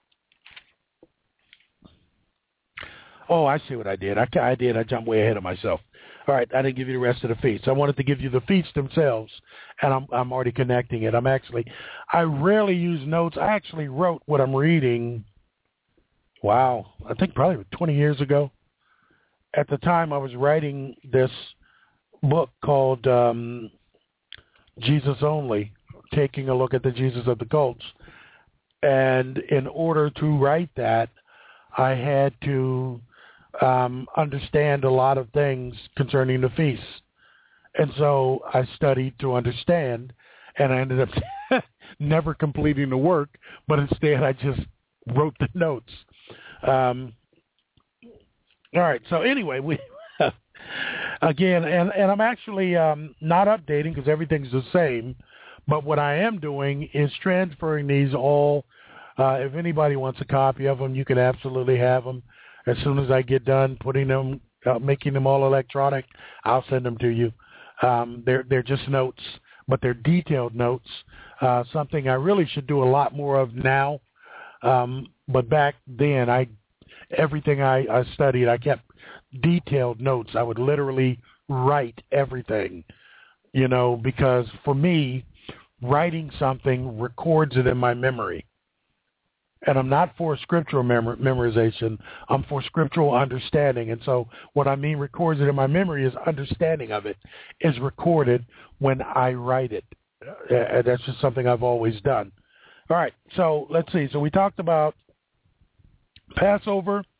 Oh, I see what I did. I jumped way ahead of myself. All right, I didn't give you the rest of the feasts. I wanted to give you the feasts themselves, and I'm already connecting it. I rarely use notes. I actually wrote what I'm reading, I think probably 20 years ago. At the time I was writing this book called Jesus Only, taking a look at the Jesus of the cults. And in order to write that, I had to understand a lot of things concerning the feasts. And so I studied to understand, and I ended up never completing the work, but instead I just wrote the notes. All right, so anyway, we again, and I'm actually not updating because everything's the same, but what I am doing is transferring these all. If anybody wants a copy of them, you can absolutely have them. As soon as I get done putting them, making them all electronic, I'll send them to you. They're just notes, but they're detailed notes, something I really should do a lot more of now. But back then, everything I studied, I kept detailed notes. I would literally write everything, because for me, writing something records it in my memory. And I'm not for scriptural memorization. I'm for scriptural understanding. And so what I mean records it in my memory is understanding of it is recorded when I write it. That's just something I've always done. All right, so let's see. So we talked about Passover,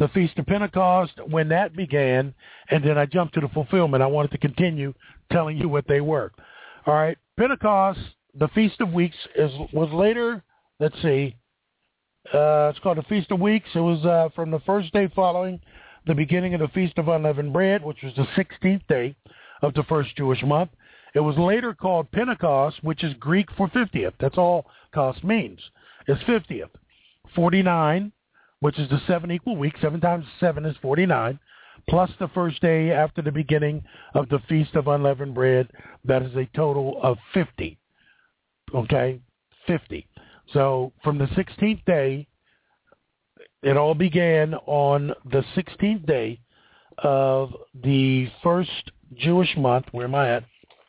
the Feast of Pentecost, when that began, and then I jumped to the fulfillment. I wanted to continue telling you what they were. All right, Pentecost, the Feast of Weeks, was later, let's see, it's called the Feast of Weeks. It was from the first day following the beginning of the Feast of Unleavened Bread, which was the 16th day of the first Jewish month. It was later called Pentecost, which is Greek for 50th. That's all cost means. It's 50th. 49, which is the 7 equal weeks. 7 times 7 is 49, plus the first day after the beginning of the Feast of Unleavened Bread. That is a total of 50. Okay? 50. So from the 16th day, it all began on the 16th day of the first Jewish month. Where am I at?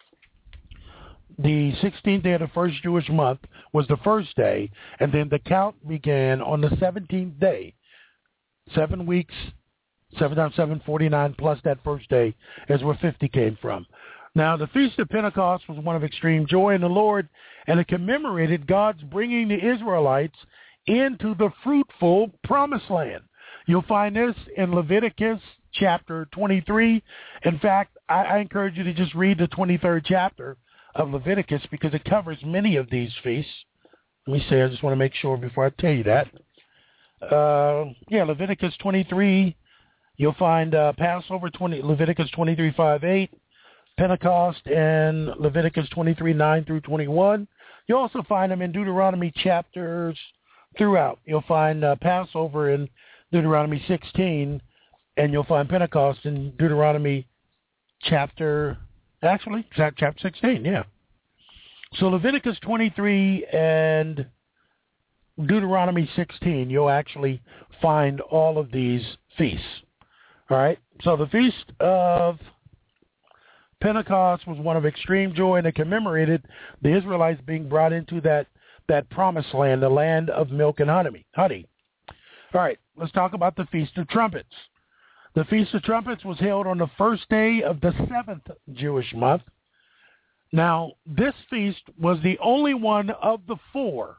The 16th day of the first Jewish month was the first day, and then the count began on the 17th day. 7 weeks, 7 times 7, 49, plus that first day is where 50 came from. Now, the Feast of Pentecost was one of extreme joy in the Lord, and it commemorated God's bringing the Israelites into the fruitful promised land. You'll find this in Leviticus chapter 23. In fact, I encourage you to just read the 23rd chapter of Leviticus because it covers many of these feasts. Let me see, I just want to make sure before I tell you that. Leviticus 23, you'll find Passover, Leviticus 23, 5, 8. Pentecost and Leviticus 23, 9 through 21. You'll also find them in Deuteronomy chapters throughout. You'll find Passover in Deuteronomy 16, and you'll find Pentecost in Deuteronomy chapter 16, yeah. So Leviticus 23 and Deuteronomy 16, you'll actually find all of these feasts. All right? So the Feast of Pentecost was one of extreme joy, and it commemorated the Israelites being brought into that promised land, the land of milk and honey. All right, let's talk about the Feast of Trumpets. The Feast of Trumpets was held on the first day of the 7th Jewish month. Now, this feast was the only one of the 4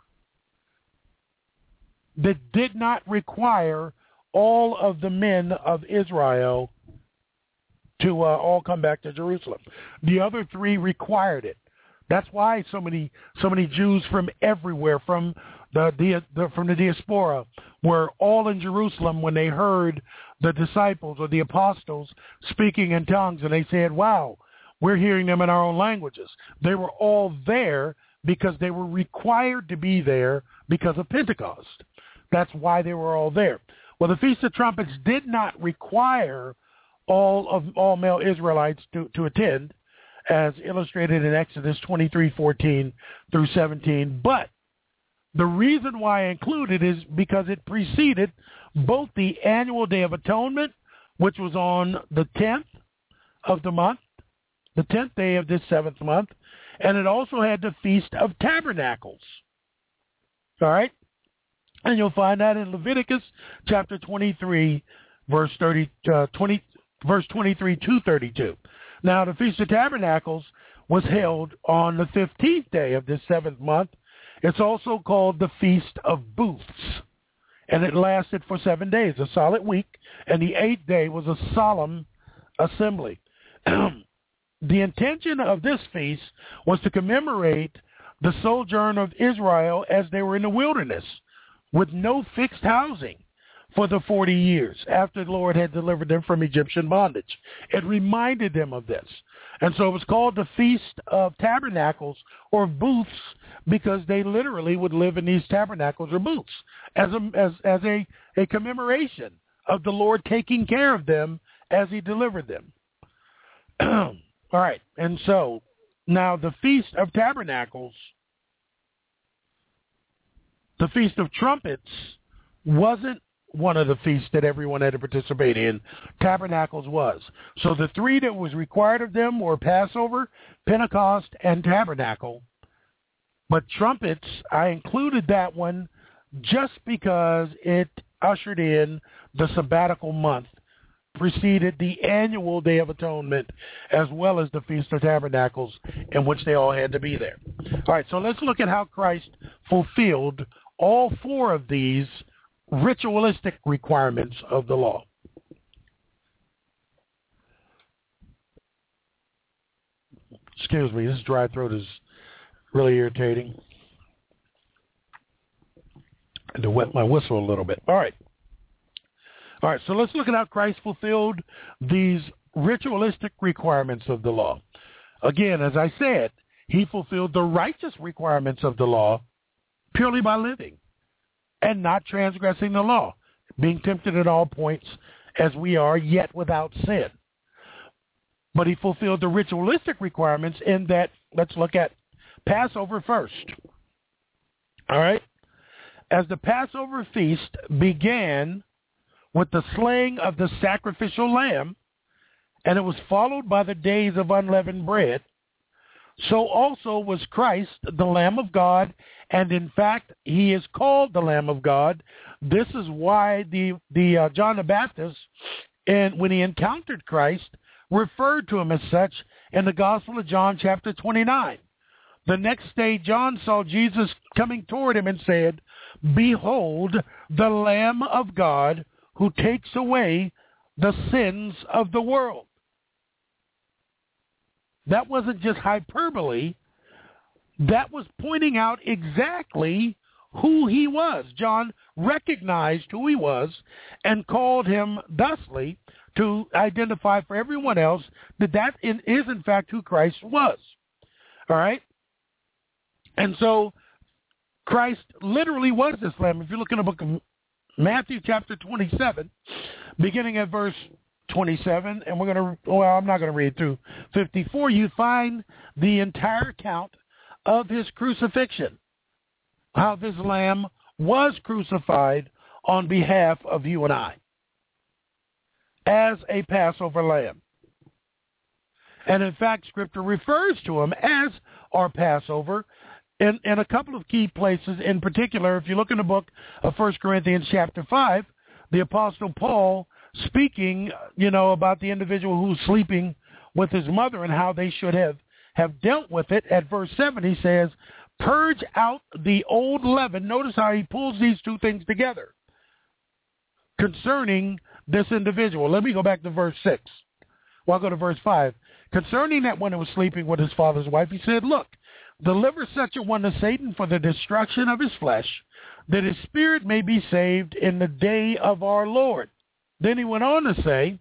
that did not require all of the men of Israel to all come back to Jerusalem. The other 3 required it. That's why so many Jews from everywhere, from the diaspora, were all in Jerusalem when they heard the disciples or the apostles speaking in tongues, and they said, "Wow, we're hearing them in our own languages." They were all there because they were required to be there because of Pentecost. That's why they were all there. Well, the Feast of Trumpets did not require all male Israelites to attend, as illustrated in Exodus 23, 14 through 17. But the reason why I include it is because it preceded both the annual Day of Atonement, which was on the 10th of the month, the 10th day of this 7th month, and it also had the Feast of Tabernacles. All right? And you'll find that in Leviticus chapter 23, verse 23 to 32. Now, the Feast of Tabernacles was held on the 15th day of this 7th month. It's also called the Feast of Booths, and it lasted for 7 days, a solid week, and the 8th day was a solemn assembly. The intention of this feast was to commemorate the sojourn of Israel as they were in the wilderness with no fixed housing for the 40 years after the Lord had delivered them from Egyptian bondage. It reminded them of this. And so it was called the Feast of Tabernacles or Booths because they literally would live in these tabernacles or booths as a commemoration of the Lord taking care of them as he delivered them. All right, and so now the Feast of Tabernacles, the Feast of Trumpets wasn't one of the feasts that everyone had to participate in. Tabernacles was. So the 3 that was required of them were Passover, Pentecost, and Tabernacle. But trumpets, I included that one just because it ushered in the sabbatical month, preceded the annual Day of Atonement, as well as the Feast of Tabernacles, in which they all had to be there. All right, so let's look at how Christ fulfilled all 4 of these ritualistic requirements of the law. Excuse me, this dry throat is really irritating. I had to wet my whistle a little bit. All right, so let's look at how Christ fulfilled these ritualistic requirements of the law. Again, as I said, he fulfilled the righteous requirements of the law purely by living and not transgressing the law, being tempted at all points as we are, yet without sin. But he fulfilled the ritualistic requirements in that, let's look at Passover first. All right? As the Passover feast began with the slaying of the sacrificial lamb, and it was followed by the days of unleavened bread, so also was Christ, the Lamb of God, and in fact, he is called the Lamb of God. This is why the John the Baptist, and when he encountered Christ, referred to him as such in the Gospel of John chapter 29. The next day, John saw Jesus coming toward him and said, "Behold, the Lamb of God who takes away the sins of the world." That wasn't just hyperbole. That was pointing out exactly who he was. John recognized who he was and called him thusly to identify for everyone else that is in fact who Christ was. All right? And so Christ literally was this lamb. If you look in the book of Matthew chapter 27, beginning at verse 27, and I'm not going to read through 54, you find the entire account of his crucifixion, how this lamb was crucified on behalf of you and I as a Passover lamb. And in fact, Scripture refers to him as our Passover in a couple of key places. In particular, if you look in the book of 1 Corinthians chapter 5, the Apostle Paul speaking, about the individual who's sleeping with his mother and how they should have dealt with it. At verse 7, he says, "Purge out the old leaven." Notice how he pulls these two things together concerning this individual. Let me go back to verse 6. Well, I'll go to verse 5. "Concerning that one who was sleeping with his father's wife, he said, Look, deliver such a one to Satan for the destruction of his flesh, that his spirit may be saved in the day of our Lord." Then he went on to say,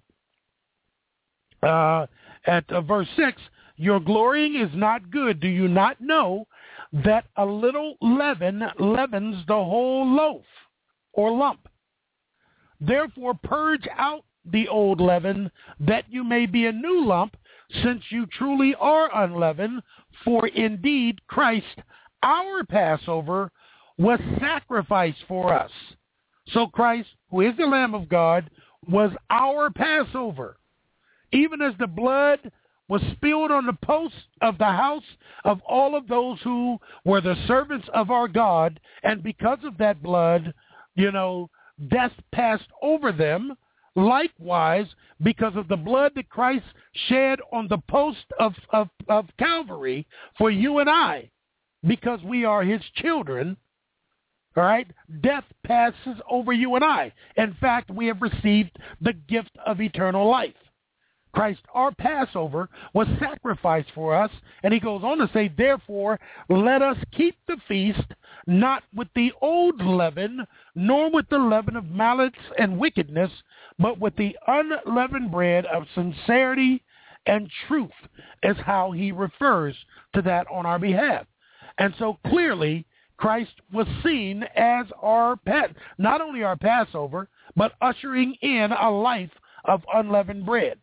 at verse 6, "Your glorying is not good. Do you not know that a little leaven leavens the whole loaf or lump? Therefore purge out the old leaven, that you may be a new lump, since you truly are unleavened. For indeed Christ, our Passover, was sacrificed for us." So Christ, who is the Lamb of God, was our Passover. Even as the blood was spilled on the posts of the house of all of those who were the servants of our God, and because of that blood, death passed over them. Likewise, because of the blood that Christ shed on the post of Calvary for you and I, because we are his children, all right, death passes over you and I. In fact, we have received the gift of eternal life. Christ, our Passover, was sacrificed for us. And he goes on to say, "Therefore, let us keep the feast, not with the old leaven, nor with the leaven of malice and wickedness, but with the unleavened bread of sincerity and truth," is how he refers to that on our behalf. And so clearly, Christ was seen as not only our Passover, but ushering in a life of unleavened bread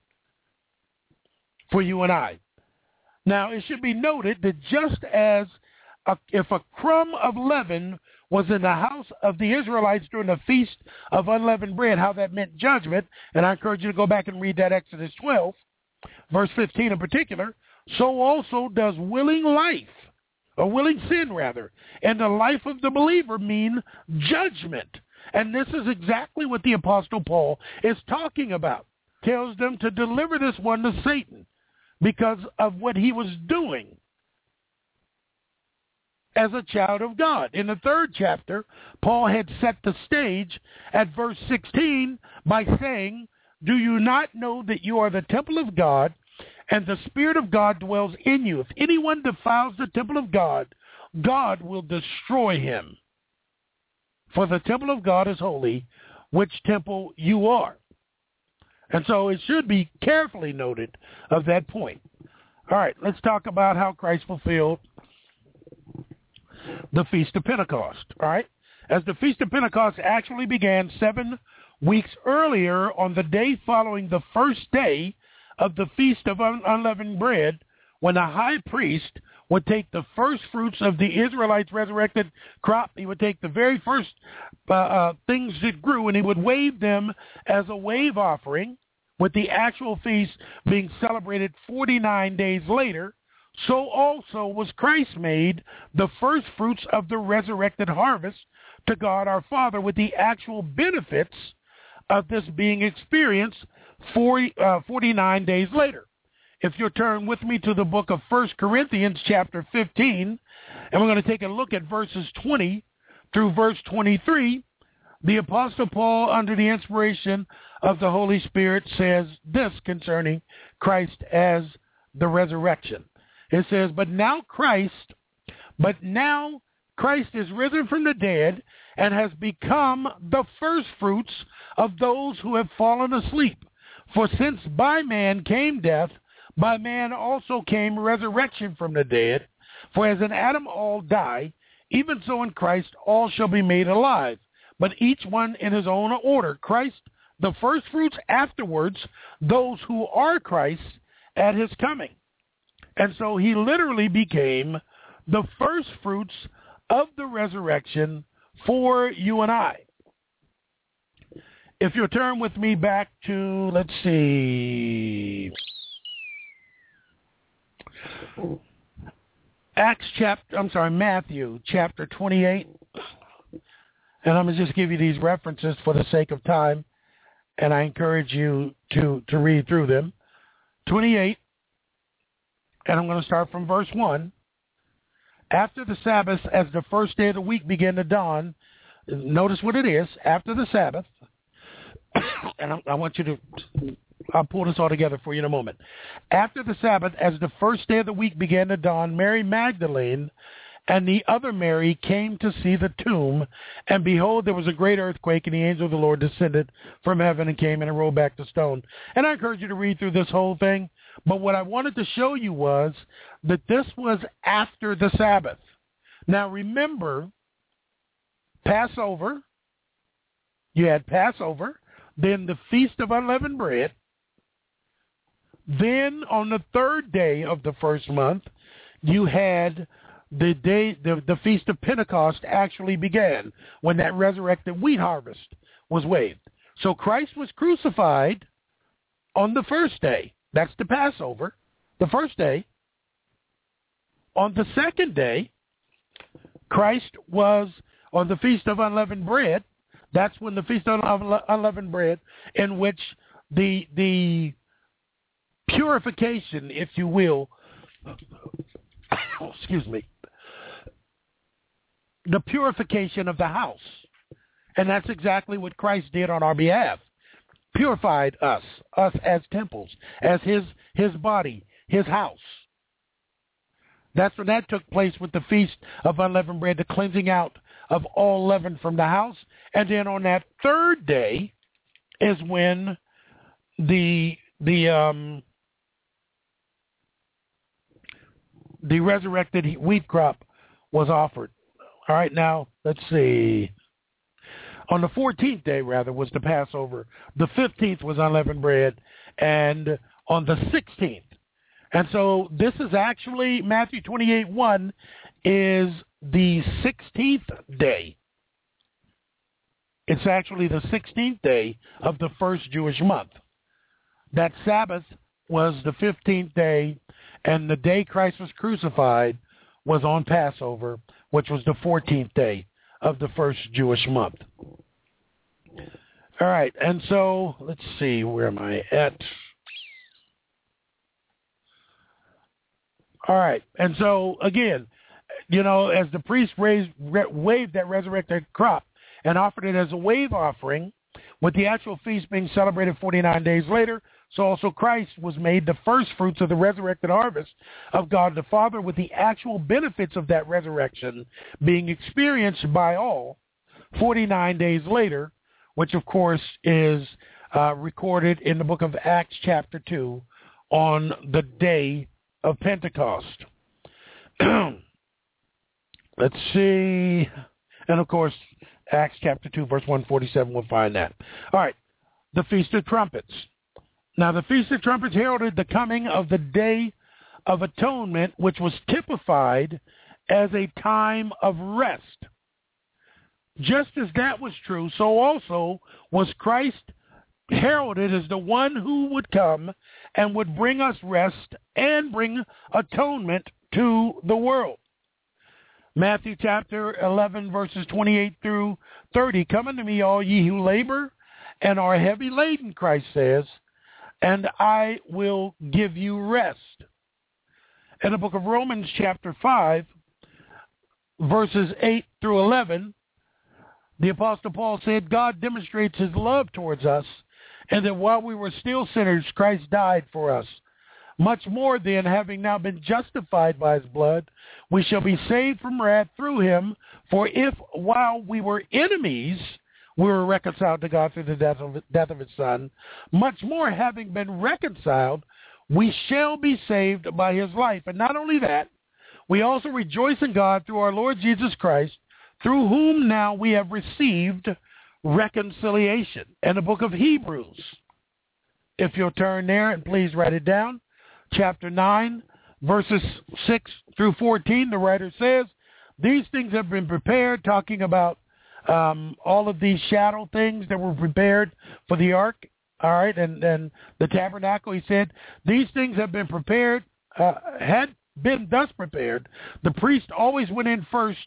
for you and I. Now, it should be noted that just as if a crumb of leaven was in the house of the Israelites during the Feast of Unleavened Bread, how that meant judgment, and I encourage you to go back and read that Exodus 12, verse 15 in particular, so also does willing sin, in the life of the believer mean judgment. And this is exactly what the Apostle Paul is talking about. Tells them to deliver this one to Satan because of what he was doing. as a child of God. In the 3rd chapter, Paul had set the stage at verse 16 by saying, do you not know that you are the temple of God and the Spirit of God dwells in you? If anyone defiles the temple of God, God will destroy him. For the temple of God is holy, which temple you are. And so it should be carefully noted of that point. All right, let's talk about how Christ fulfilled the Feast of Pentecost. All right, as the Feast of Pentecost actually began 7 weeks earlier on the day following the first day of the Feast of Unleavened Bread, when the high priest would take the first fruits of the Israelites' resurrected crop. He would take the very first things that grew, and he would wave them as a wave offering, with the actual feast being celebrated 49 days later. So also was Christ made the first fruits of the resurrected harvest to God our Father, with the actual benefits of this being experienced 49 days later. If you'll turn with me to the book of 1 Corinthians chapter 15, and we're going to take a look at verses 20 through verse 23, the Apostle Paul, under the inspiration of the Holy Spirit, says this concerning Christ as the resurrection. It says, But now Christ is risen from the dead and has become the firstfruits of those who have fallen asleep. For since by man came death, by man also came resurrection from the dead. For as in Adam all die, even so in Christ all shall be made alive, but each one in his own order. Christ the firstfruits, afterwards those who are Christ at his coming. And so he literally became the firstfruits of the resurrection for you and I. If you'll turn with me back to, Matthew chapter 28. And I'm going to just give you these references for the sake of time, and I encourage you to read through them. 28, and I'm going to start from verse 1. After the Sabbath, as the first day of the week began to dawn, notice what it is, after the Sabbath, and I want you to, I'll pull this all together for you in a moment. After the Sabbath, as the first day of the week began to dawn, Mary Magdalene and the other Mary came to see the tomb, and behold, there was a great earthquake, and the angel of the Lord descended from heaven and came in and rolled back the stone. And I encourage you to read through this whole thing, but what I wanted to show you was that this was after the Sabbath. Now remember, Passover, you had Passover, then the Feast of Unleavened Bread, then on the 3rd day of the first month, you had the Feast of Pentecost actually began, when that resurrected wheat harvest was waved. So Christ was crucified on the first day. That's the Passover, the first day. On the 2nd day, Christ was on the Feast of Unleavened Bread. That's when the Feast of Unleavened Bread, in which the purification, if you will, excuse me, the purification of the house. And that's exactly what Christ did on our behalf. Purified us as temples, as his body, his house. That's when that took place with the Feast of Unleavened Bread, the cleansing out of all leaven from the house. And then on that 3rd day is when the resurrected wheat crop was offered. All right, now, let's see. On the 14th day, rather, was the Passover. The 15th was unleavened bread, and on the 16th. And so this is actually, Matthew 28:1 is the 16th day. It's actually the 16th day of the first Jewish month. That Sabbath was the 15th day, and the day Christ was crucified was on Passover, which was the 14th day of the first Jewish month. All right, and so let's see, where am I at? All right, and so again, as the priest waved that resurrected crop and offered it as a wave offering, with the actual feast being celebrated 49 days later, so also Christ was made the first fruits of the resurrected harvest of God the Father, with the actual benefits of that resurrection being experienced by all 49 days later, which of course is recorded in the book of Acts chapter 2 on the day of Pentecost. Let's see. And of course, Acts chapter 2, verse 147, we'll find that. All right, the Feast of Trumpets. Now, the Feast of Trumpets heralded the coming of the Day of Atonement, which was typified as a time of rest. Just as that was true, so also was Christ heralded as the one who would come and would bring us rest and bring atonement to the world. Matthew chapter 11, verses 28 through 30. Come unto me, all ye who labor and are heavy laden, Christ says, and I will give you rest. In the book of Romans chapter 5, verses 8 through 11, the Apostle Paul said, God demonstrates his love towards us, and that while we were still sinners, Christ died for us. Much more then, having now been justified by his blood, we shall be saved from wrath through him. For if while we were enemies, we were reconciled to God through the death of his Son, much more having been reconciled, we shall be saved by his life. And not only that, we also rejoice in God through our Lord Jesus Christ, through whom now we have received reconciliation. In the book of Hebrews, if you'll turn there and please write it down, chapter 9, verses 6 through 14, the writer says, these things have been prepared, talking about all of these shadow things that were prepared for the ark, all right, and the tabernacle. He said, these things have been prepared, had been thus prepared. The priest always went in first,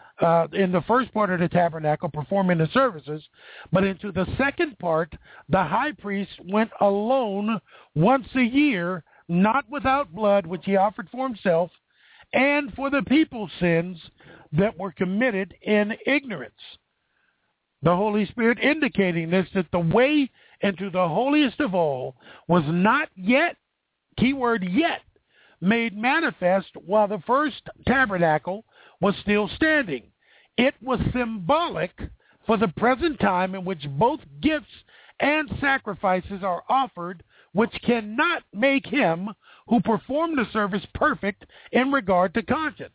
in the first part of the tabernacle, performing the services, but into the second part, the high priest went alone once a year, not without blood, which he offered for himself, and for the people's sins that were committed in ignorance. The Holy Spirit indicating this, that the way into the holiest of all was not yet, keyword yet, made manifest while the first tabernacle was still standing. It was symbolic for the present time in which both gifts and sacrifices are offered, which cannot make him who performed the service perfect in regard to conscience.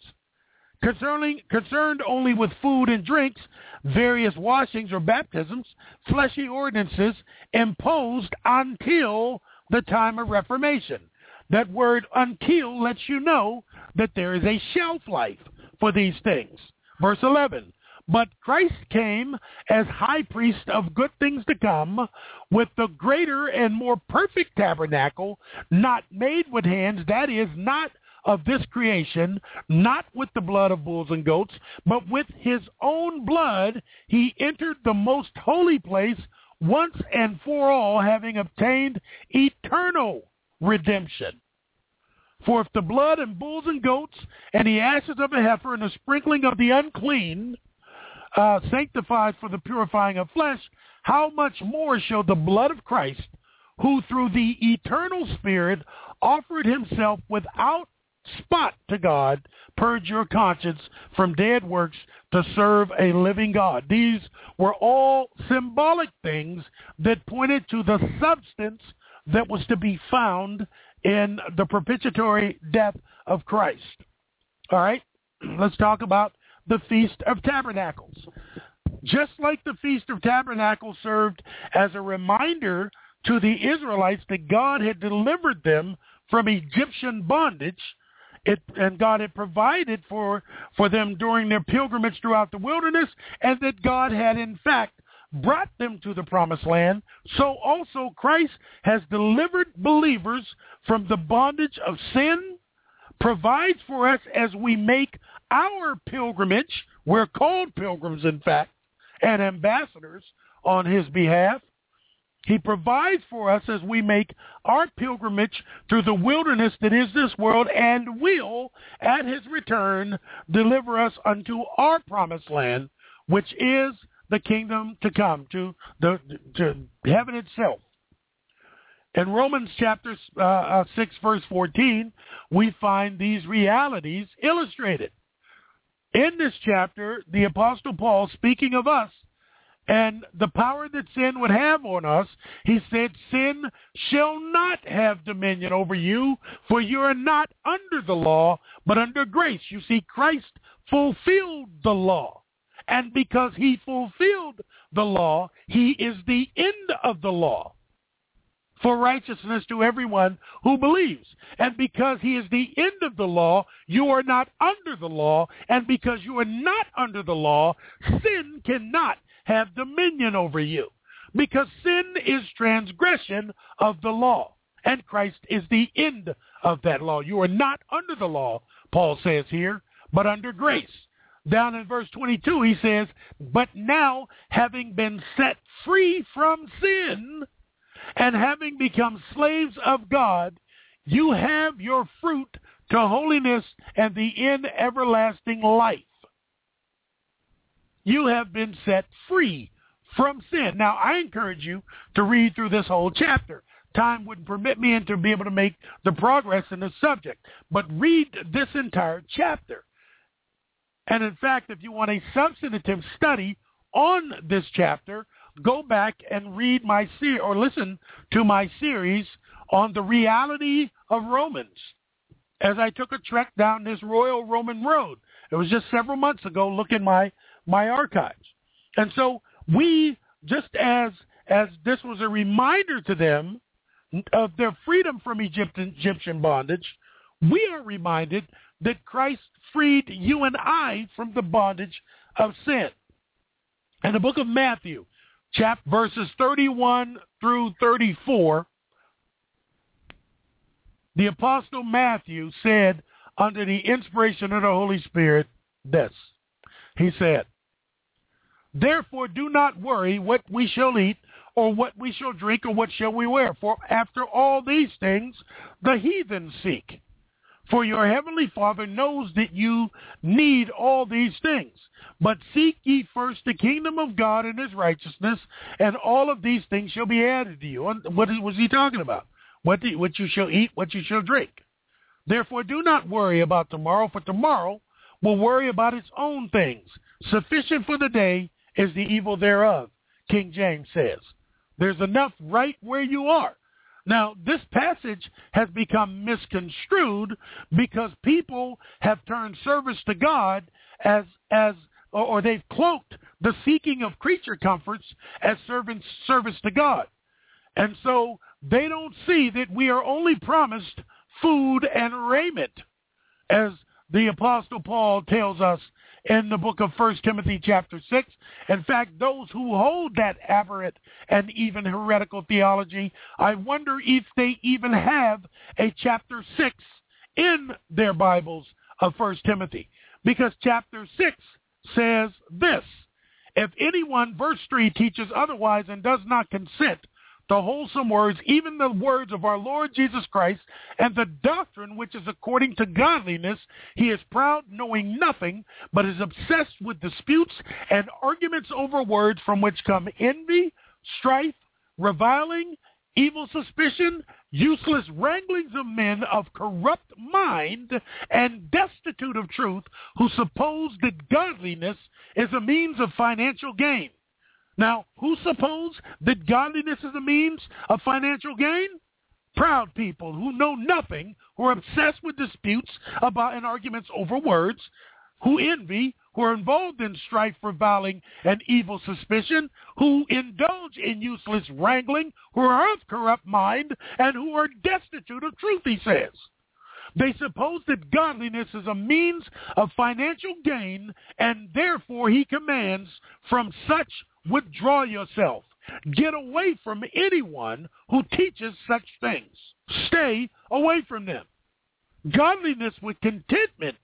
Concerned only with food and drinks, various washings or baptisms, fleshy ordinances imposed until the time of Reformation. That word until lets you know that there is a shelf life for these things. Verse 11, but Christ came as high priest of good things to come, with the greater and more perfect tabernacle, not made with hands, that is, not of this creation, not with the blood of bulls and goats, but with his own blood he entered the most holy place once and for all, having obtained eternal redemption. For if the blood and bulls and goats and the ashes of a heifer and the sprinkling of the unclean sanctified for the purifying of flesh, how much more shall the blood of Christ, who through the eternal Spirit offered himself without spot to God, purge your conscience from dead works to serve a living God. These were all symbolic things that pointed to the substance that was to be found in the propitiatory death of Christ. All right, let's talk about the Feast of Tabernacles. Just like the Feast of Tabernacles served as a reminder to the Israelites that God had delivered them from Egyptian bondage, and God had provided for them during their pilgrimage throughout the wilderness, and that God had in fact brought them to the promised land, so also Christ has delivered believers from the bondage of sin, provides for us as we make our pilgrimage. We're called pilgrims, in fact, and ambassadors on his behalf. He provides for us as we make our pilgrimage through the wilderness that is this world, and will, at his return, deliver us unto our promised land, which is the kingdom to come, to heaven itself. In Romans chapter 6, verse 14, we find these realities illustrated. In this chapter, the Apostle Paul, speaking of us and the power that sin would have on us, he said, sin shall not have dominion over you, for you are not under the law, but under grace. You see, Christ fulfilled the law. And because he fulfilled the law, he is the end of the law for righteousness to everyone who believes. And because he is the end of the law, you are not under the law. And because you are not under the law, sin cannot have dominion over you. Because sin is transgression of the law. And Christ is the end of that law. You are not under the law, Paul says here, but under grace. Down in verse 22, he says, but now, having been set free from sin and having become slaves of God, you have your fruit to holiness and the end everlasting life. You have been set free from sin. Now, I encourage you to read through this whole chapter. Time wouldn't permit me to be able to make the progress in the subject, but read this entire chapter. And in fact, if you want a substantive study on this chapter, go back and read my or listen to my series on the reality of Romans as I took a trek down this Royal Roman road. It was just several months ago. Look in my archives. And so we, just as this was a reminder to them of their freedom from Egyptian bondage, we are reminded that Christ freed you and I from the bondage of sin. In the book of Matthew, verses 31 through 34, the Apostle Matthew said, under the inspiration of the Holy Spirit, this. He said, therefore do not worry what we shall eat, or what we shall drink, or what shall we wear. For after all these things the heathen seek. For your heavenly Father knows that you need all these things. But seek ye first the kingdom of God and his righteousness, and all of these things shall be added to you. And what was he talking about? What you shall eat, what you shall drink. Therefore do not worry about tomorrow, for tomorrow will worry about its own things. Sufficient for the day is the evil thereof, King James says. There's enough right where you are. Now, this passage has become misconstrued because people have turned service to God or they've cloaked the seeking of creature comforts as service to God. And so they don't see that we are only promised food and raiment, as the Apostle Paul tells us in the book of 1 Timothy chapter 6. In fact, those who hold that aberrant and even heretical theology, I wonder if they even have a chapter 6 in their Bibles of 1 Timothy. Because chapter 6 says this, if anyone, verse 3, teaches otherwise and does not consent to wholesome words, even the words of our Lord Jesus Christ, and the doctrine which is according to godliness, he is proud, knowing nothing, but is obsessed with disputes and arguments over words, from which come envy, strife, reviling, evil suspicion, useless wranglings of men of corrupt mind and destitute of truth, who suppose that godliness is a means of financial gain. Now, who suppose that godliness is a means of financial gain? Proud people who know nothing, who are obsessed with disputes about and arguments over words, who envy, who are involved in strife, reviling, and evil suspicion, who indulge in useless wrangling, who are of corrupt mind, and who are destitute of truth, he says. They suppose that godliness is a means of financial gain, and therefore he commands, from such withdraw yourself. Get away from anyone who teaches such things. Stay away from them. Godliness with contentment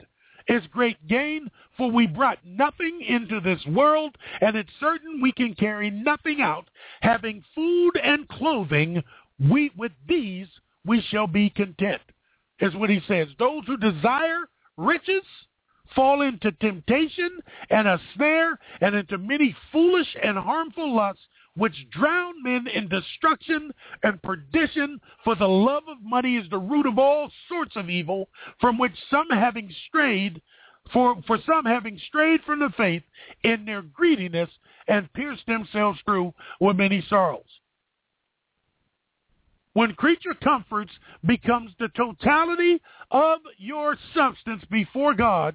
is great gain, for we brought nothing into this world, and it's certain we can carry nothing out. Having food and clothing, with these we shall be content, is what he says. Those who desire riches fall into temptation and a snare, and into many foolish and harmful lusts, which drown men in destruction and perdition. For the love of money is the root of all sorts of evil, from which some having strayed, for some having strayed from the faith in their greediness, and pierced themselves through with many sorrows. When creature comforts becomes the totality of your substance before God,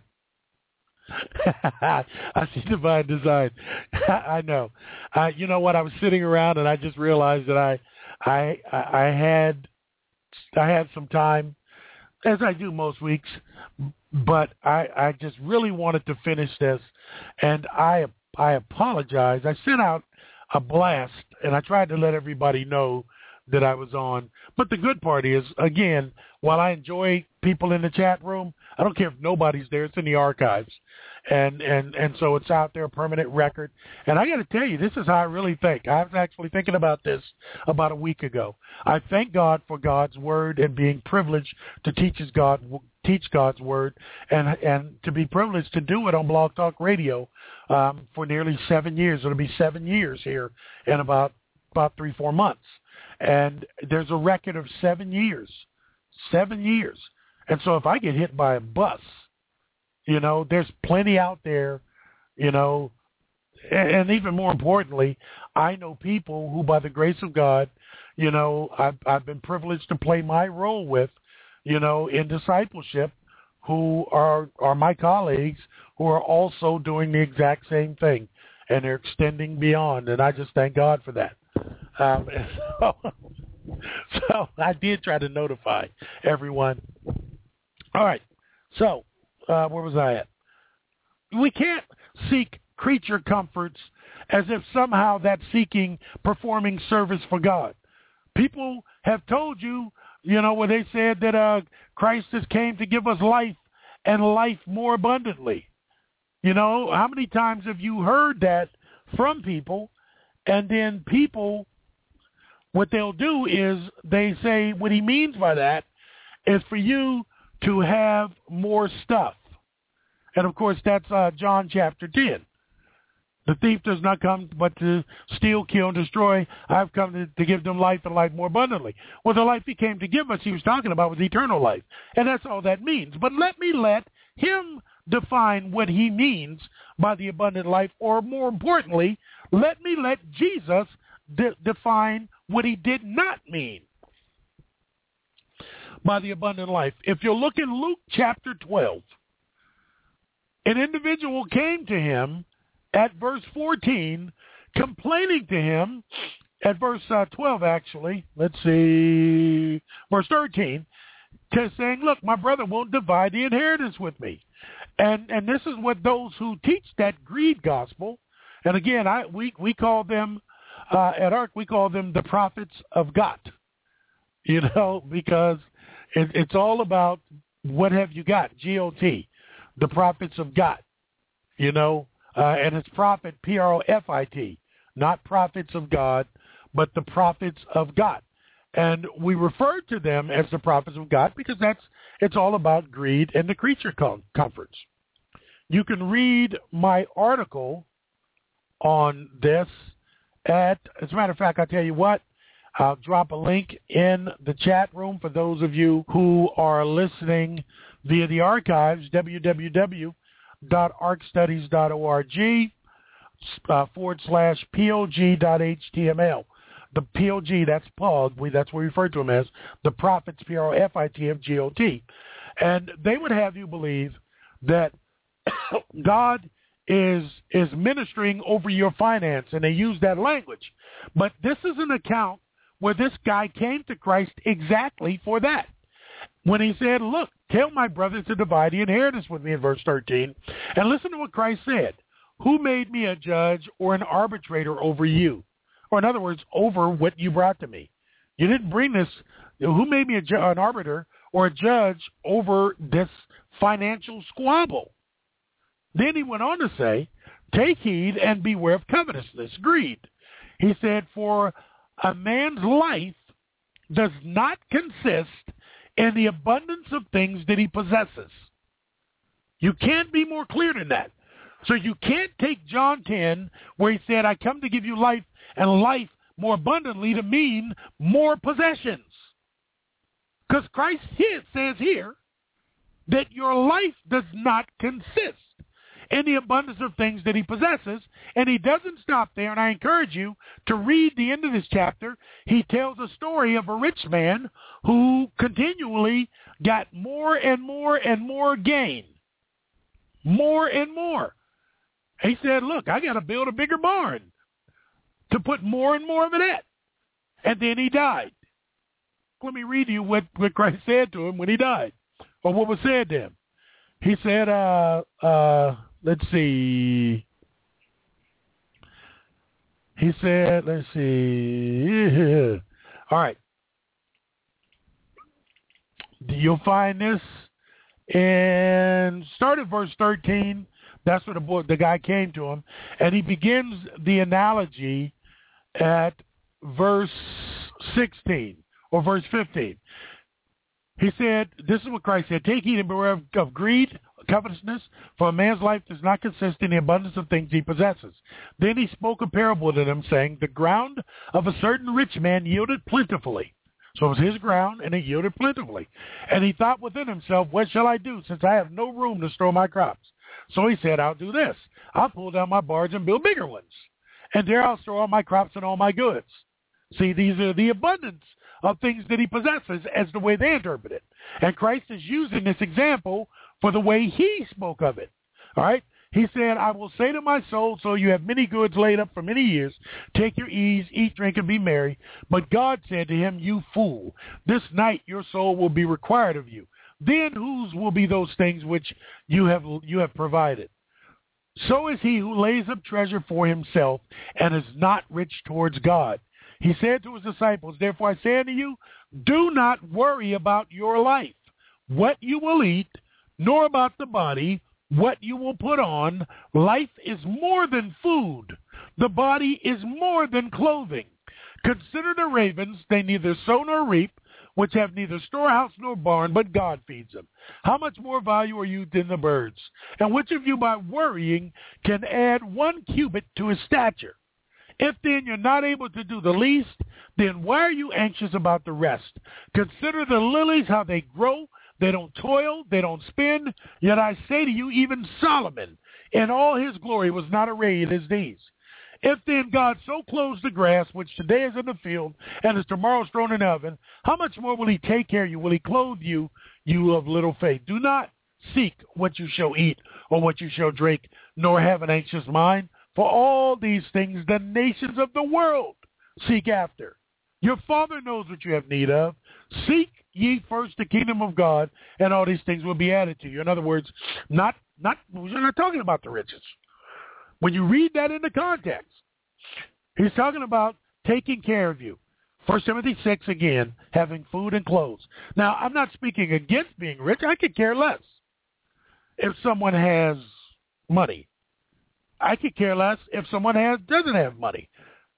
I see divine design. I know. You know what? I was sitting around and I just realized that I had some time, as I do most weeks, but I just really wanted to finish this, and I apologize. I sent out a blast, and I tried to let everybody know that I was on. But the good part is, again, while I enjoy people in the chat room, I don't care if nobody's there. It's in the archives. And so it's out there, permanent record. And I got to tell you, this is how I really think. I was actually thinking about this about a week ago. I thank God for God's word and being privileged to teach God's word, and to be privileged to do it on Blog Talk Radio for nearly 7 years. It'll be 7 years here in about 3-4 months. And there's a record of 7 years. 7 years. And so if I get hit by a bus, you know, there's plenty out there, you know, and even more importantly, I know people who, by the grace of God, you know, I've been privileged to play my role with, you know, in discipleship, who are my colleagues, who are also doing the exact same thing, and they're extending beyond, and I just thank God for that. So I did try to notify everyone. All right, so where was I at? We can't seek creature comforts as if somehow that's seeking performing service for God. People have told you, you know, where they said that Christ has came to give us life and life more abundantly. You know, how many times have you heard that from people? And then people, what they'll do is they say what he means by that is for you to have more stuff. And, of course, that's John chapter 10. The thief does not come but to steal, kill, and destroy. I've come to give them life and life more abundantly. Well, the life he came to give us, he was talking about, was eternal life. And that's all that means. But let him define what he means by the abundant life, or more importantly, let Jesus define what he did not mean by the abundant life. If you look in Luke chapter 12, an individual came to him at verse 14, complaining to him at verse 12, actually. Let's see, verse 13, saying, look, my brother won't divide the inheritance with me. And this is what those who teach that greed gospel, and again, we call them, at ARC, we call them the prophets of God, you know, because it's all about what have you got, G-O-T, the prophets of God, you know, and it's prophet, P-R-O-F-I-T, not prophets of God, but the prophets of God. And we refer to them as the prophets of God because it's all about greed and the creature comforts. You can read my article on this as a matter of fact, I'll tell you what, I'll drop a link in the chat room for those of you who are listening via the archives, www.arcstudies.org /POG.html. The POG, that's Paul, that's what we refer to him as, the prophets, P-R-O-F-I-T-F-G-O-T. And they would have you believe that God is ministering over your finance, and they use that language. But this is an account where this guy came to Christ exactly for that. When he said, look, tell my brothers to divide the inheritance with me in verse 13. And listen to what Christ said. Who made me a judge or an arbitrator over you? Or in other words, over what you brought to me. You didn't bring this. Who made me an arbiter or a judge over this financial squabble. Then he went on to say, take heed and beware of covetousness, greed. He said, for a man's life does not consist in the abundance of things that he possesses. You can't be more clear than that. So you can't take John 10, where he said, I come to give you life and life more abundantly, to mean more possessions. Because Christ here says here that your life does not consist in the abundance of things that he possesses. And he doesn't stop there, and I encourage you to read the end of this chapter. He tells a story of a rich man who continually got more and more and more gain. More and more. He said, look, I got to build a bigger barn to put more and more of it at. And then he died. Let me read you what Christ said to him when he died, or what was said to him. He said, let's see. He said, let's see. All right. You'll find this in, start at verse 13. That's where the guy came to him. And he begins the analogy at verse 16 or verse 15. He said, this is what Christ said, take heed and beware of greed, covetousness, for a man's life does not consist in the abundance of things he possesses. Then he spoke a parable to them, saying, the ground of a certain rich man yielded plentifully. So it was his ground, and it yielded plentifully. And he thought within himself, what shall I do, since I have no room to store my crops? So he said, I'll do this. I'll pull down my barns and build bigger ones. And there I'll store all my crops and all my goods. See, these are the abundance of things that he possesses as the way they interpret it. And Christ is using this example for the way he spoke of it. All right? He said, I will say to my soul, so you have many goods laid up for many years. Take your ease, eat, drink, and be merry. But God said to him, you fool, this night your soul will be required of you. Then whose will be those things which you have provided? So is he who lays up treasure for himself and is not rich towards God. He said to his disciples, therefore I say unto you, do not worry about your life, what you will eat, nor about the body, what you will put on. Life is more than food. The body is more than clothing. Consider the ravens, they neither sow nor reap, which have neither storehouse nor barn, but God feeds them. How much more value are you than the birds? And which of you by worrying can add 1 cubit to his stature? If then you're not able to do the least, then why are you anxious about the rest? Consider the lilies, how they grow. They don't toil, they don't spin. Yet I say to you, even Solomon in all his glory was not arrayed as these. If then God so clothes the grass, which today is in the field and is tomorrow thrown in the oven, how much more will he take care of you? Will he clothe you, you of little faith? Do not seek what you shall eat or what you shall drink, nor have an anxious mind. For all these things the nations of the world seek after. Your Father knows what you have need of. Seek ye first the kingdom of God, and all these things will be added to you. In other words, we're not talking about the riches. When you read that in the context, he's talking about taking care of you. 1 Timothy 6, again, having food and clothes. Now, I'm not speaking against being rich. I could care less if someone has money. I could care less if someone doesn't have money.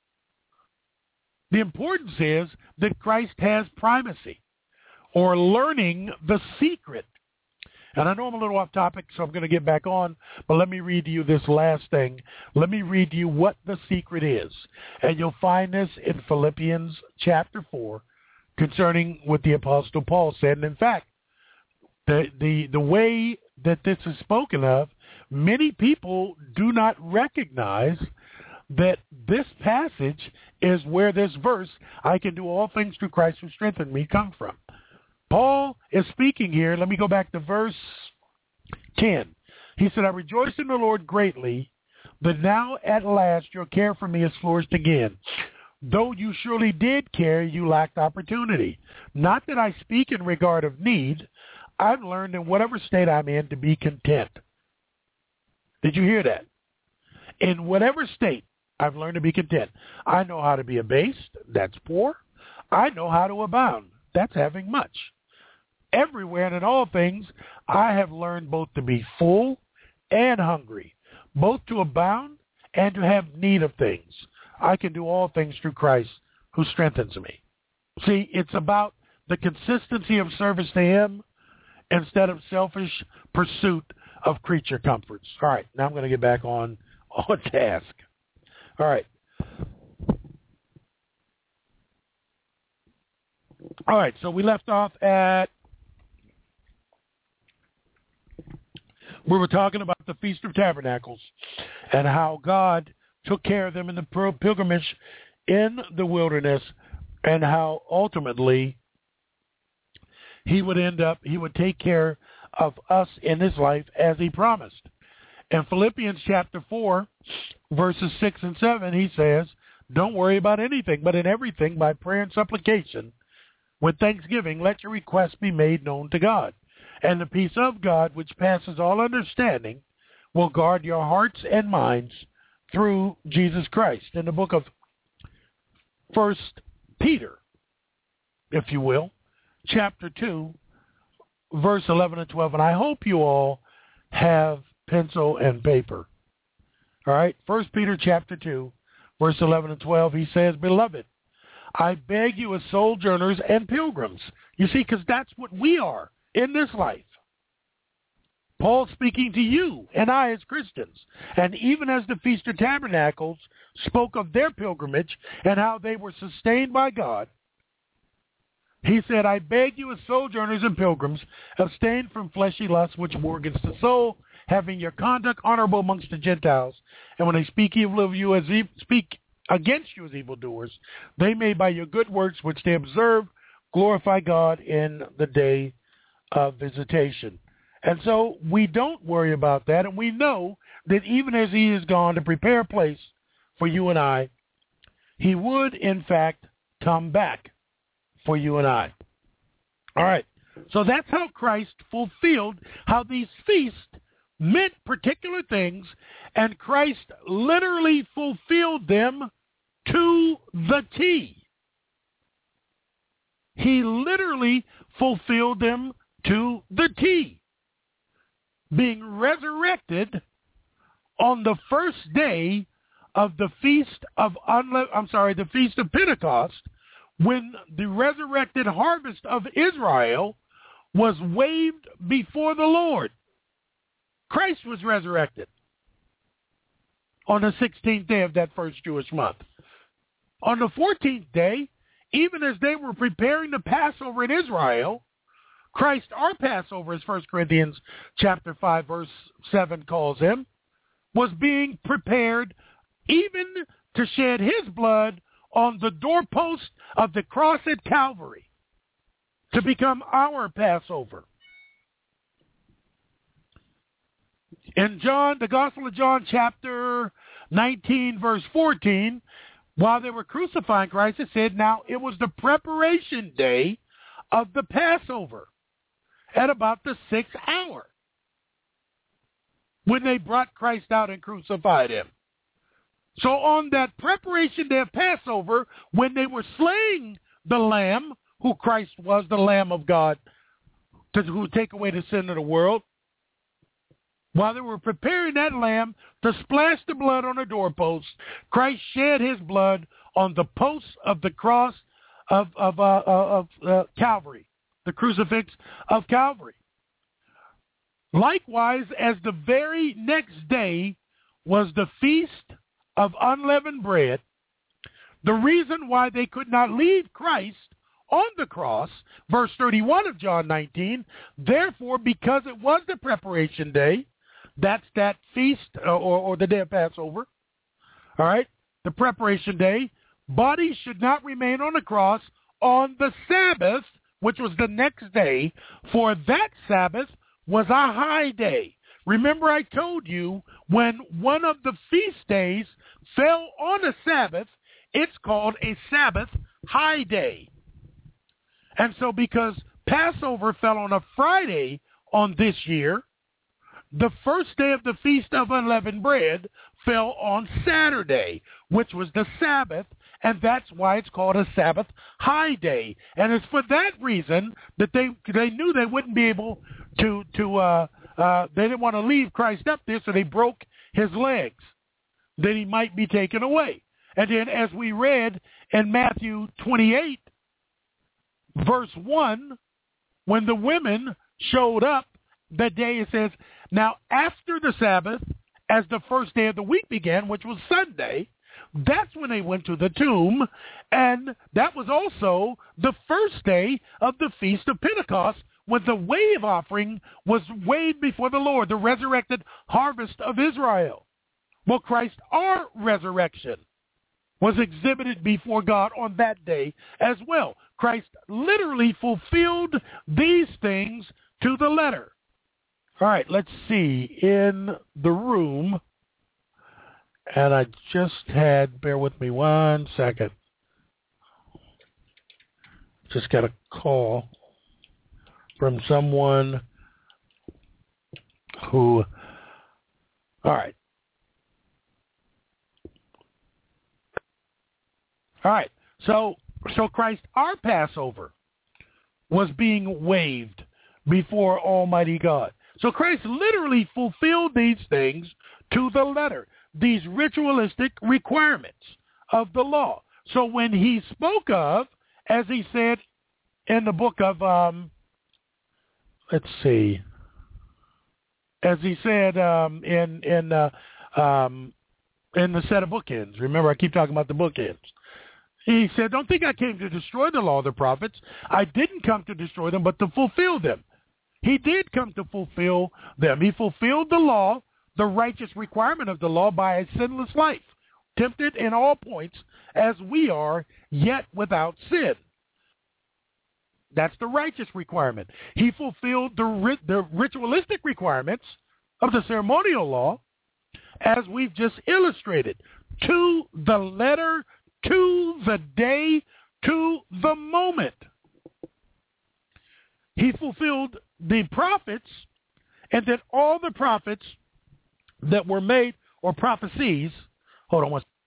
The importance is that Christ has primacy, or learning the secret. And I know I'm a little off topic, so I'm going to get back on, but let me read to you this last thing. Let me read to you what the secret is. And you'll find this in Philippians chapter 4 concerning what the Apostle Paul said. And in fact, the way that this is spoken of, many people do not recognize that this passage is where this verse, I can do all things through Christ who strengthened me, come from. Paul is speaking here. Let me go back to verse 10. He said, I rejoice in the Lord greatly that now at last your care for me has flourished again. Though you surely did care, you lacked opportunity. Not that I speak in regard of need. I've learned in whatever state I'm in to be content. Did you hear that? In whatever state, I've learned to be content. I know how to be abased. That's poor. I know how to abound. That's having much. everywhere and in all things I have learned both to be full and hungry, both to abound and to have need of things. I can do all things through Christ who strengthens me. See, it's about the consistency of service to him instead of selfish pursuit of creature comforts. All right, now I'm going to get back on task. All right. All right, so we left off at, we were talking about the Feast of Tabernacles and how God took care of them in the pilgrimage in the wilderness, and how ultimately he would take care of us in his life as he promised. In Philippians chapter 4, verses 6 and 7, he says, don't worry about anything, but in everything by prayer and supplication, with thanksgiving, let your requests be made known to God. And the peace of God, which passes all understanding, will guard your hearts and minds through Jesus Christ. In the book of 1 Peter, if you will, chapter 2, verse 11 and 12. And I hope you all have pencil and paper. All right, 1 Peter chapter 2, verse 11 and 12, he says, Beloved, I beg you as sojourners and pilgrims. You see, because that's what we are in this life. Paul speaking to you and I as Christians. And even as the Feast of Tabernacles spoke of their pilgrimage and how they were sustained by God, he said, I beg you as sojourners and pilgrims, abstain from fleshly lusts which war against the soul, having your conduct honorable amongst the Gentiles. And when they speak evil of you, speak against you as evildoers, they may by your good works which they observe glorify God in the day of visitation. And so we don't worry about that, and we know that even as he is gone to prepare a place for you and I, he would in fact come back for you and I. All right, so that's how Christ fulfilled, how these feasts meant particular things, and Christ literally fulfilled them to the T. He literally fulfilled them to the T, being resurrected on the first day of the Feast of Pentecost, when the resurrected harvest of Israel was waved before the Lord. Christ was resurrected on the 16th day of that first Jewish month. On the 14th day, even as they were preparing the Passover in Israel, Christ, our Passover, as 1 Corinthians chapter 5, verse 7 calls him, was being prepared even to shed his blood on the doorpost of the cross at Calvary to become our Passover. In John, the Gospel of John, chapter 19, verse 14, while they were crucifying Christ, it said, now it was the preparation day of the Passover at about the 6th hour when they brought Christ out and crucified him. So on that preparation day of Passover, when they were slaying the Lamb, who Christ was, the Lamb of God, who take away the sin of the world, while they were preparing that lamb to splash the blood on the doorpost, Christ shed his blood on the posts of the cross of Calvary, the crucifix of Calvary. Likewise, as the very next day was the Feast of Unleavened Bread, the reason why they could not leave Christ on the cross, verse 31 of John 19, therefore, because it was the preparation day, that's that feast or the day of Passover, all right, the preparation day, bodies should not remain on the cross on the Sabbath, which was the next day, for that Sabbath was a high day. Remember I told you when one of the feast days fell on a Sabbath, it's called a Sabbath high day. And so because Passover fell on a Friday on this year, the first day of the Feast of Unleavened Bread fell on Saturday, which was the Sabbath, and that's why it's called a Sabbath high day. And it's for that reason that they knew they wouldn't be able to they didn't want to leave Christ up there, so they broke his legs, that he might be taken away. And then as we read in Matthew 28, verse 1, when the women showed up that day, it says, now after the Sabbath, as the first day of the week began, which was Sunday, that's when they went to the tomb, and that was also the first day of the Feast of Pentecost, when the wave offering was waved before the Lord, the resurrected harvest of Israel. Well, Christ, our resurrection, was exhibited before God on that day as well. Christ literally fulfilled these things to the letter. All right, let's see. In the room, and I just had, bear with me 1 second. Just got a call from someone who, all right. All right, so Christ, our Passover, was being waved before Almighty God. So Christ literally fulfilled these things to the letter, these ritualistic requirements of the law. So when he spoke of, as he said in the book of, let's see, as he said in the set of bookends. Remember, I keep talking about the bookends. He said, don't think I came to destroy the law of the prophets. I didn't come to destroy them, but to fulfill them. He did come to fulfill them. He fulfilled the law, the righteous requirement of the law, by a sinless life, tempted in all points as we are, yet without sin. That's the righteous requirement. He fulfilled the ritualistic requirements of the ceremonial law, as we've just illustrated, to the letter, to the day, to the moment. He fulfilled the prophets, and that all the prophets that were made, or prophecies, hold on one second.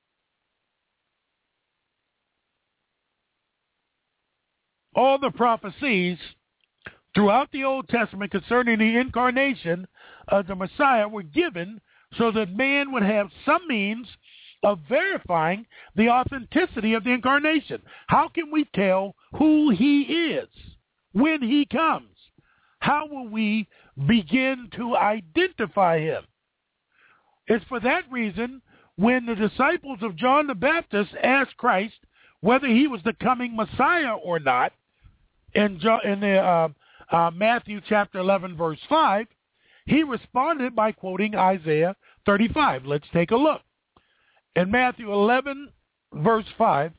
All the prophecies throughout the Old Testament concerning the incarnation of the Messiah were given so that man would have some means of verifying the authenticity of the incarnation. How can we tell who he is when he comes? How will we begin to identify him? It's for that reason when the disciples of John the Baptist asked Christ whether he was the coming Messiah or not, in Matthew chapter 11, verse 5, he responded by quoting Isaiah 35. Let's take a look. In Matthew 11, verse 5,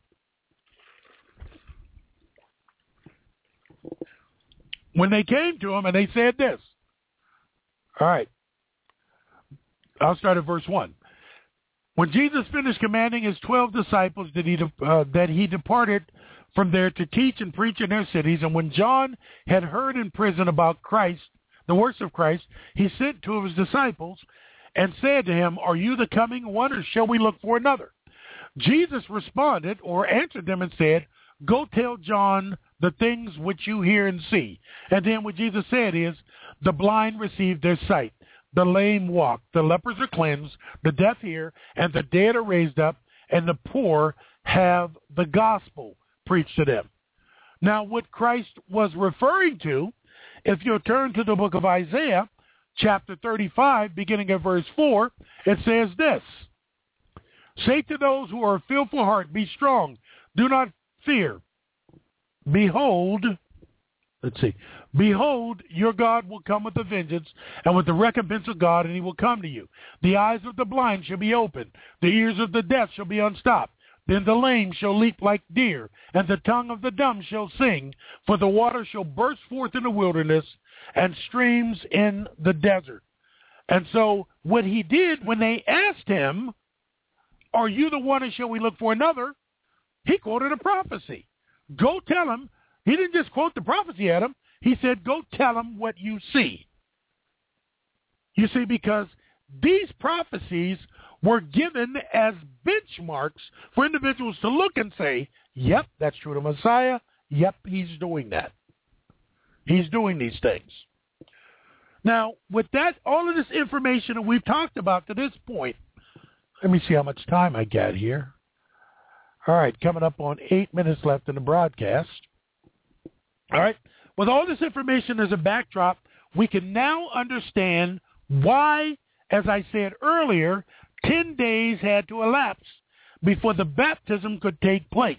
when they came to him and they said this. All right. I'll start at verse 1. When Jesus finished commanding his 12 disciples that he departed from there to teach and preach in their cities, and when John had heard in prison about Christ, the works of Christ, he sent two of his disciples and said to him, are you the coming one, or shall we look for another? Jesus responded, or answered them, and said, go tell John the things which you hear and see. And then what Jesus said is, the blind receive their sight, the lame walk, the lepers are cleansed, the deaf hear, and the dead are raised up, and the poor have the gospel preached to them. Now, what Christ was referring to, if you'll turn to the book of Isaiah, chapter 35, beginning at verse 4, it says this, say to those who are of fearful heart, be strong, do not fear. Behold, behold, your God will come with a vengeance and with the recompense of God, and he will come to you. The eyes of the blind shall be opened, the ears of the deaf shall be unstopped. Then the lame shall leap like deer, and the tongue of the dumb shall sing, for the water shall burst forth in the wilderness and streams in the desert. And so what he did when they asked him, are you the one, or shall we look for another? He quoted a prophecy. Go tell him. He didn't just quote the prophecy at him. He said, go tell him what you see. You see, because these prophecies were given as benchmarks for individuals to look and say, yep, that's true to Messiah. Yep, he's doing that. He's doing these things. Now, with that, all of this information that we've talked about to this point, let me see how much time I got here. All right, coming up on 8 minutes left in the broadcast. All right, with all this information as a backdrop, we can now understand why, as I said earlier, 10 days had to elapse before the baptism could take place.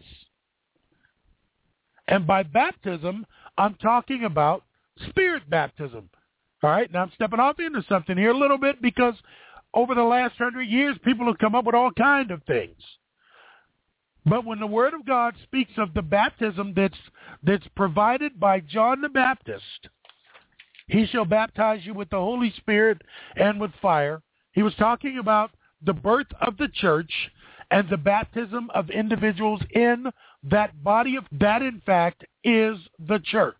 And by baptism, I'm talking about spirit baptism. All right, now I'm stepping off into something here a little bit because over the last 100 years, people have come up with all kinds of things. But when the Word of God speaks of the baptism that's provided by John the Baptist, he shall baptize you with the Holy Spirit and with fire. He was talking about the birth of the church and the baptism of individuals in that body of that, in fact, is the church.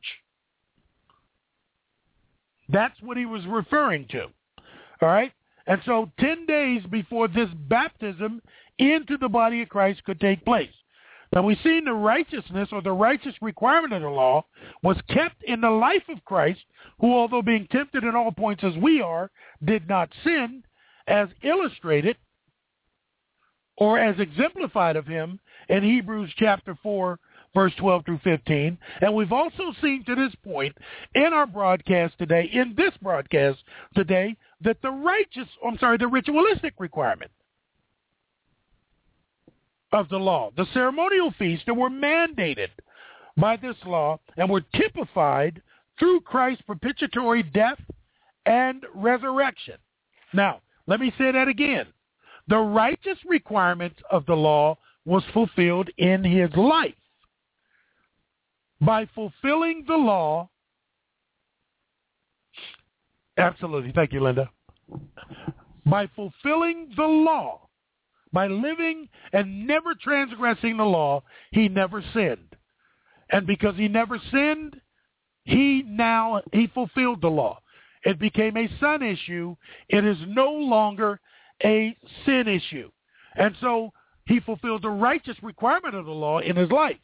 That's what he was referring to. All right? And so 10 days before this baptism into the body of Christ could take place. Now we've seen the righteousness or the righteous requirement of the law was kept in the life of Christ, who, although being tempted in all points as we are, did not sin, as illustrated or as exemplified of him in Hebrews chapter 4, verse 12 through 15. And we've also seen to this point in our broadcast today, in this broadcast today, that the ritualistic requirement of the law, the ceremonial feasts that were mandated by this law and were typified through Christ's propitiatory death and resurrection. Now, let me say that again. The righteous requirements of the law was fulfilled in his life. By fulfilling the law, absolutely, thank you, Linda. By fulfilling the law, by living and never transgressing the law, he never sinned. And because he never sinned, he fulfilled the law. It became a son issue. It is no longer a sin issue. And so he fulfilled the righteous requirement of the law in his life.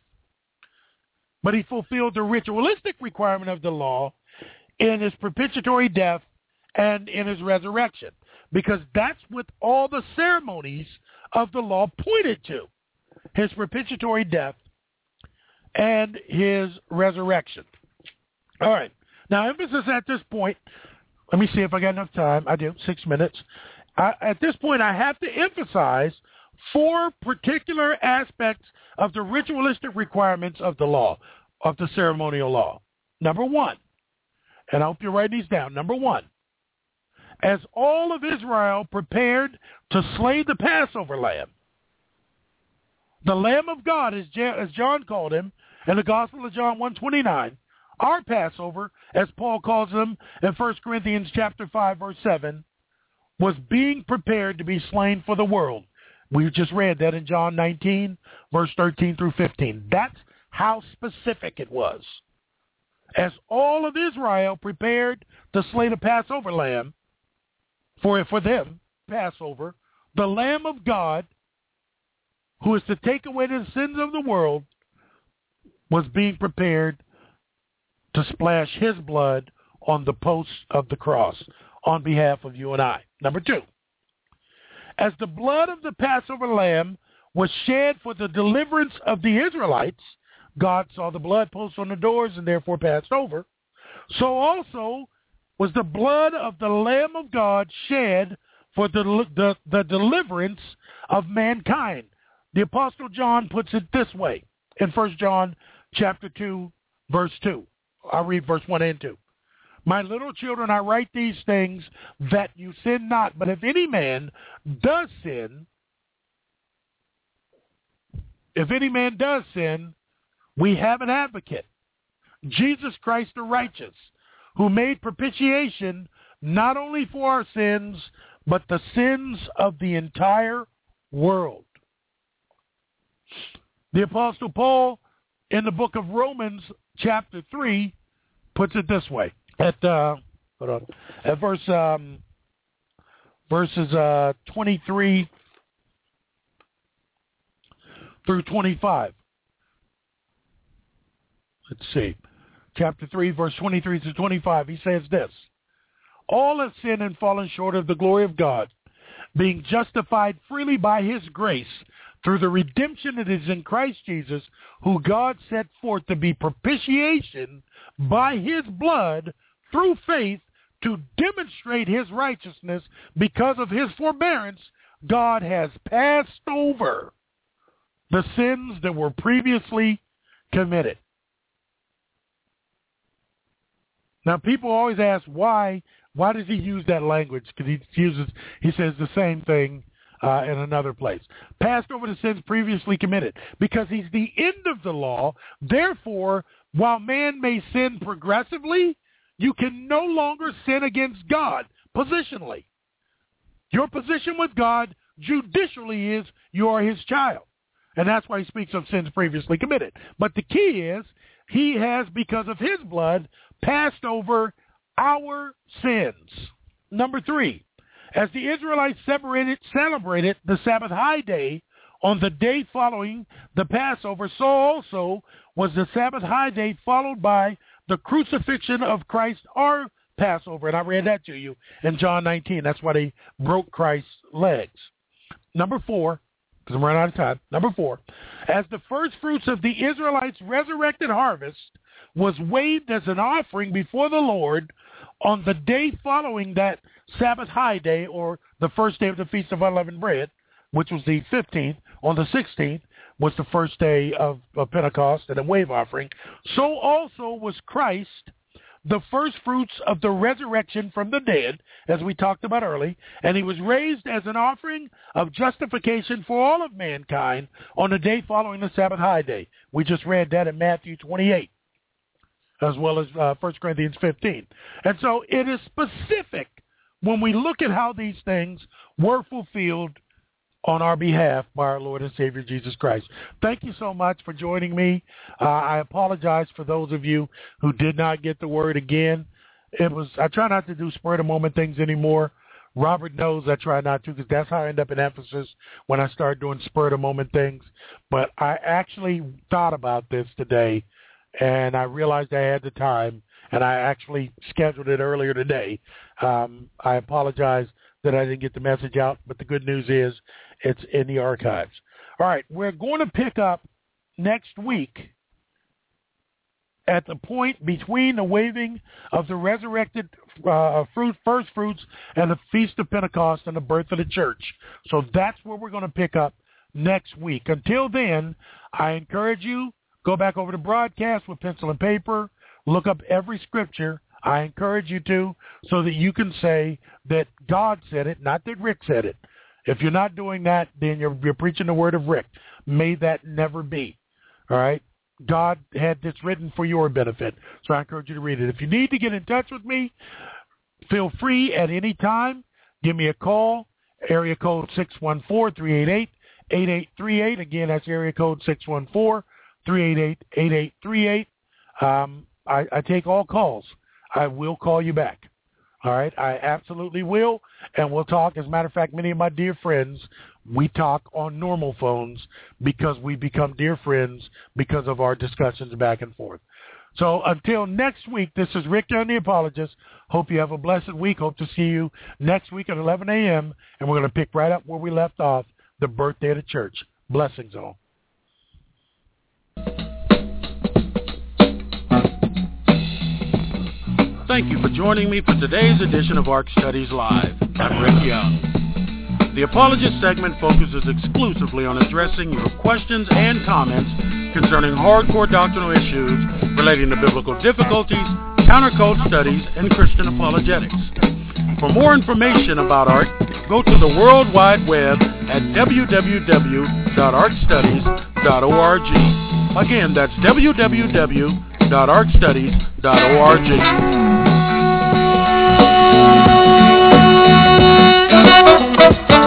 But he fulfilled the ritualistic requirement of the law in his propitiatory death and in his resurrection. Because that's what all the ceremonies of the law pointed to. His propitiatory death and his resurrection. All right. Now, emphasis at this point, let me see if I got enough time. I do, 6 minutes. At this point, I have to emphasize 4 particular aspects of the ritualistic requirements of the law, of the ceremonial law. Number 1, and I hope you're writing these down. Number 1, as all of Israel prepared to slay the Passover lamb, the Lamb of God, as John called him in the Gospel of John 1:29, our Passover, as Paul calls him in 1 Corinthians chapter 5, verse 7, was being prepared to be slain for the world. We just read that in John 19, verse 13 through 15. That's how specific it was. As all of Israel prepared to slay the Passover lamb, for them, Passover, the Lamb of God, who is to take away the sins of the world, was being prepared to splash his blood on the posts of the cross on behalf of you and I. Number 2, as the blood of the Passover lamb was shed for the deliverance of the Israelites, God saw the blood posts on the doors and therefore passed over. So also was the blood of the Lamb of God shed for the deliverance of mankind. The Apostle John puts it this way in 1 John chapter 2, verse 2. I'll read verse 1 and 2. My little children, I write these things that you sin not. But if any man does sin, we have an advocate, Jesus Christ the righteous, who made propitiation not only for our sins, but the sins of the entire world. The Apostle Paul, in the book of Romans, chapter 3, puts it this way. At verse verses 23 through 25. Let's see. Chapter 3, verse 23 to 25. He says this: all have sinned and fallen short of the glory of God, being justified freely by his grace through the redemption that is in Christ Jesus, who God set forth to be propitiation by his blood through faith to demonstrate his righteousness. Because of his forbearance, God has passed over the sins that were previously committed. Now, people always ask why does he use that language? Because he says the same thing in another place. Passed over the sins previously committed, because he's the end of the law. Therefore, while man may sin progressively, you can no longer sin against God positionally. Your position with God judicially is you are his child. And that's why he speaks of sins previously committed. But the key is he has, because of his blood, passed over our sins. Number 3, as the Israelites celebrated the Sabbath high day on the day following the Passover, so also was the Sabbath high day followed by the crucifixion of Christ, our Passover. And I read that to you in John 19. That's why they broke Christ's legs. Number 4, because I'm running out of time. Number 4, as the first fruits of the Israelites' resurrected harvest was waved as an offering before the Lord on the day following that Sabbath high day, or the first day of the Feast of Unleavened Bread, which was the 15th. On the 16th was the first day of Pentecost and a wave offering. So also was Christ, the first fruits of the resurrection from the dead, as we talked about early, and he was raised as an offering of justification for all of mankind on the day following the Sabbath high day. We just read that in Matthew 28, as well as 1 Corinthians 15. And so it is specific when we look at how these things were fulfilled on our behalf by our Lord and Savior Jesus Christ. Thank you so much for joining me. I apologize for those of you who did not get the word again. I try not to do spur-of-the-moment things anymore. Robert knows I try not to, because that's how I end up in Ephesus when I start doing spur-of-the-moment things. But I actually thought about this today, and I realized I had the time, and I actually scheduled it earlier today. I apologize that I didn't get the message out, but the good news is it's in the archives. All right, we're going to pick up next week at the point between the waving of the resurrected first fruits and the Feast of Pentecost and the birth of the church. So that's where we're going to pick up next week. Until then, I encourage you, go back over the broadcast with pencil and paper, look up every scripture. I encourage you to, so that you can say that God said it, not that Rick said it. If you're not doing that, then you're preaching the word of Rick. May that never be. All right? God had this written for your benefit, so I encourage you to read it. If you need to get in touch with me, feel free at any time. Give me a call, area code 614-388-8838. Again, that's area code 614-388-8838. I take all calls. I will call you back. All right? I absolutely will, and we'll talk. As a matter of fact, many of my dear friends, we talk on normal phones because we become dear friends because of our discussions back and forth. So until next week, this is Rick Young, the Apologist. Hope you have a blessed week. Hope to see you next week at 11 a.m., and we're going to pick right up where we left off, the birthday of the church. Blessings all. Thank you for joining me for today's edition of ARC Studies Live. I'm Rick Young. The Apologist segment focuses exclusively on addressing your questions and comments concerning hardcore doctrinal issues relating to biblical difficulties, countercult studies, and Christian apologetics. For more information about ARC, go to the World Wide Web at www.arcstudies.org. Again, that's www.arcstudies.org.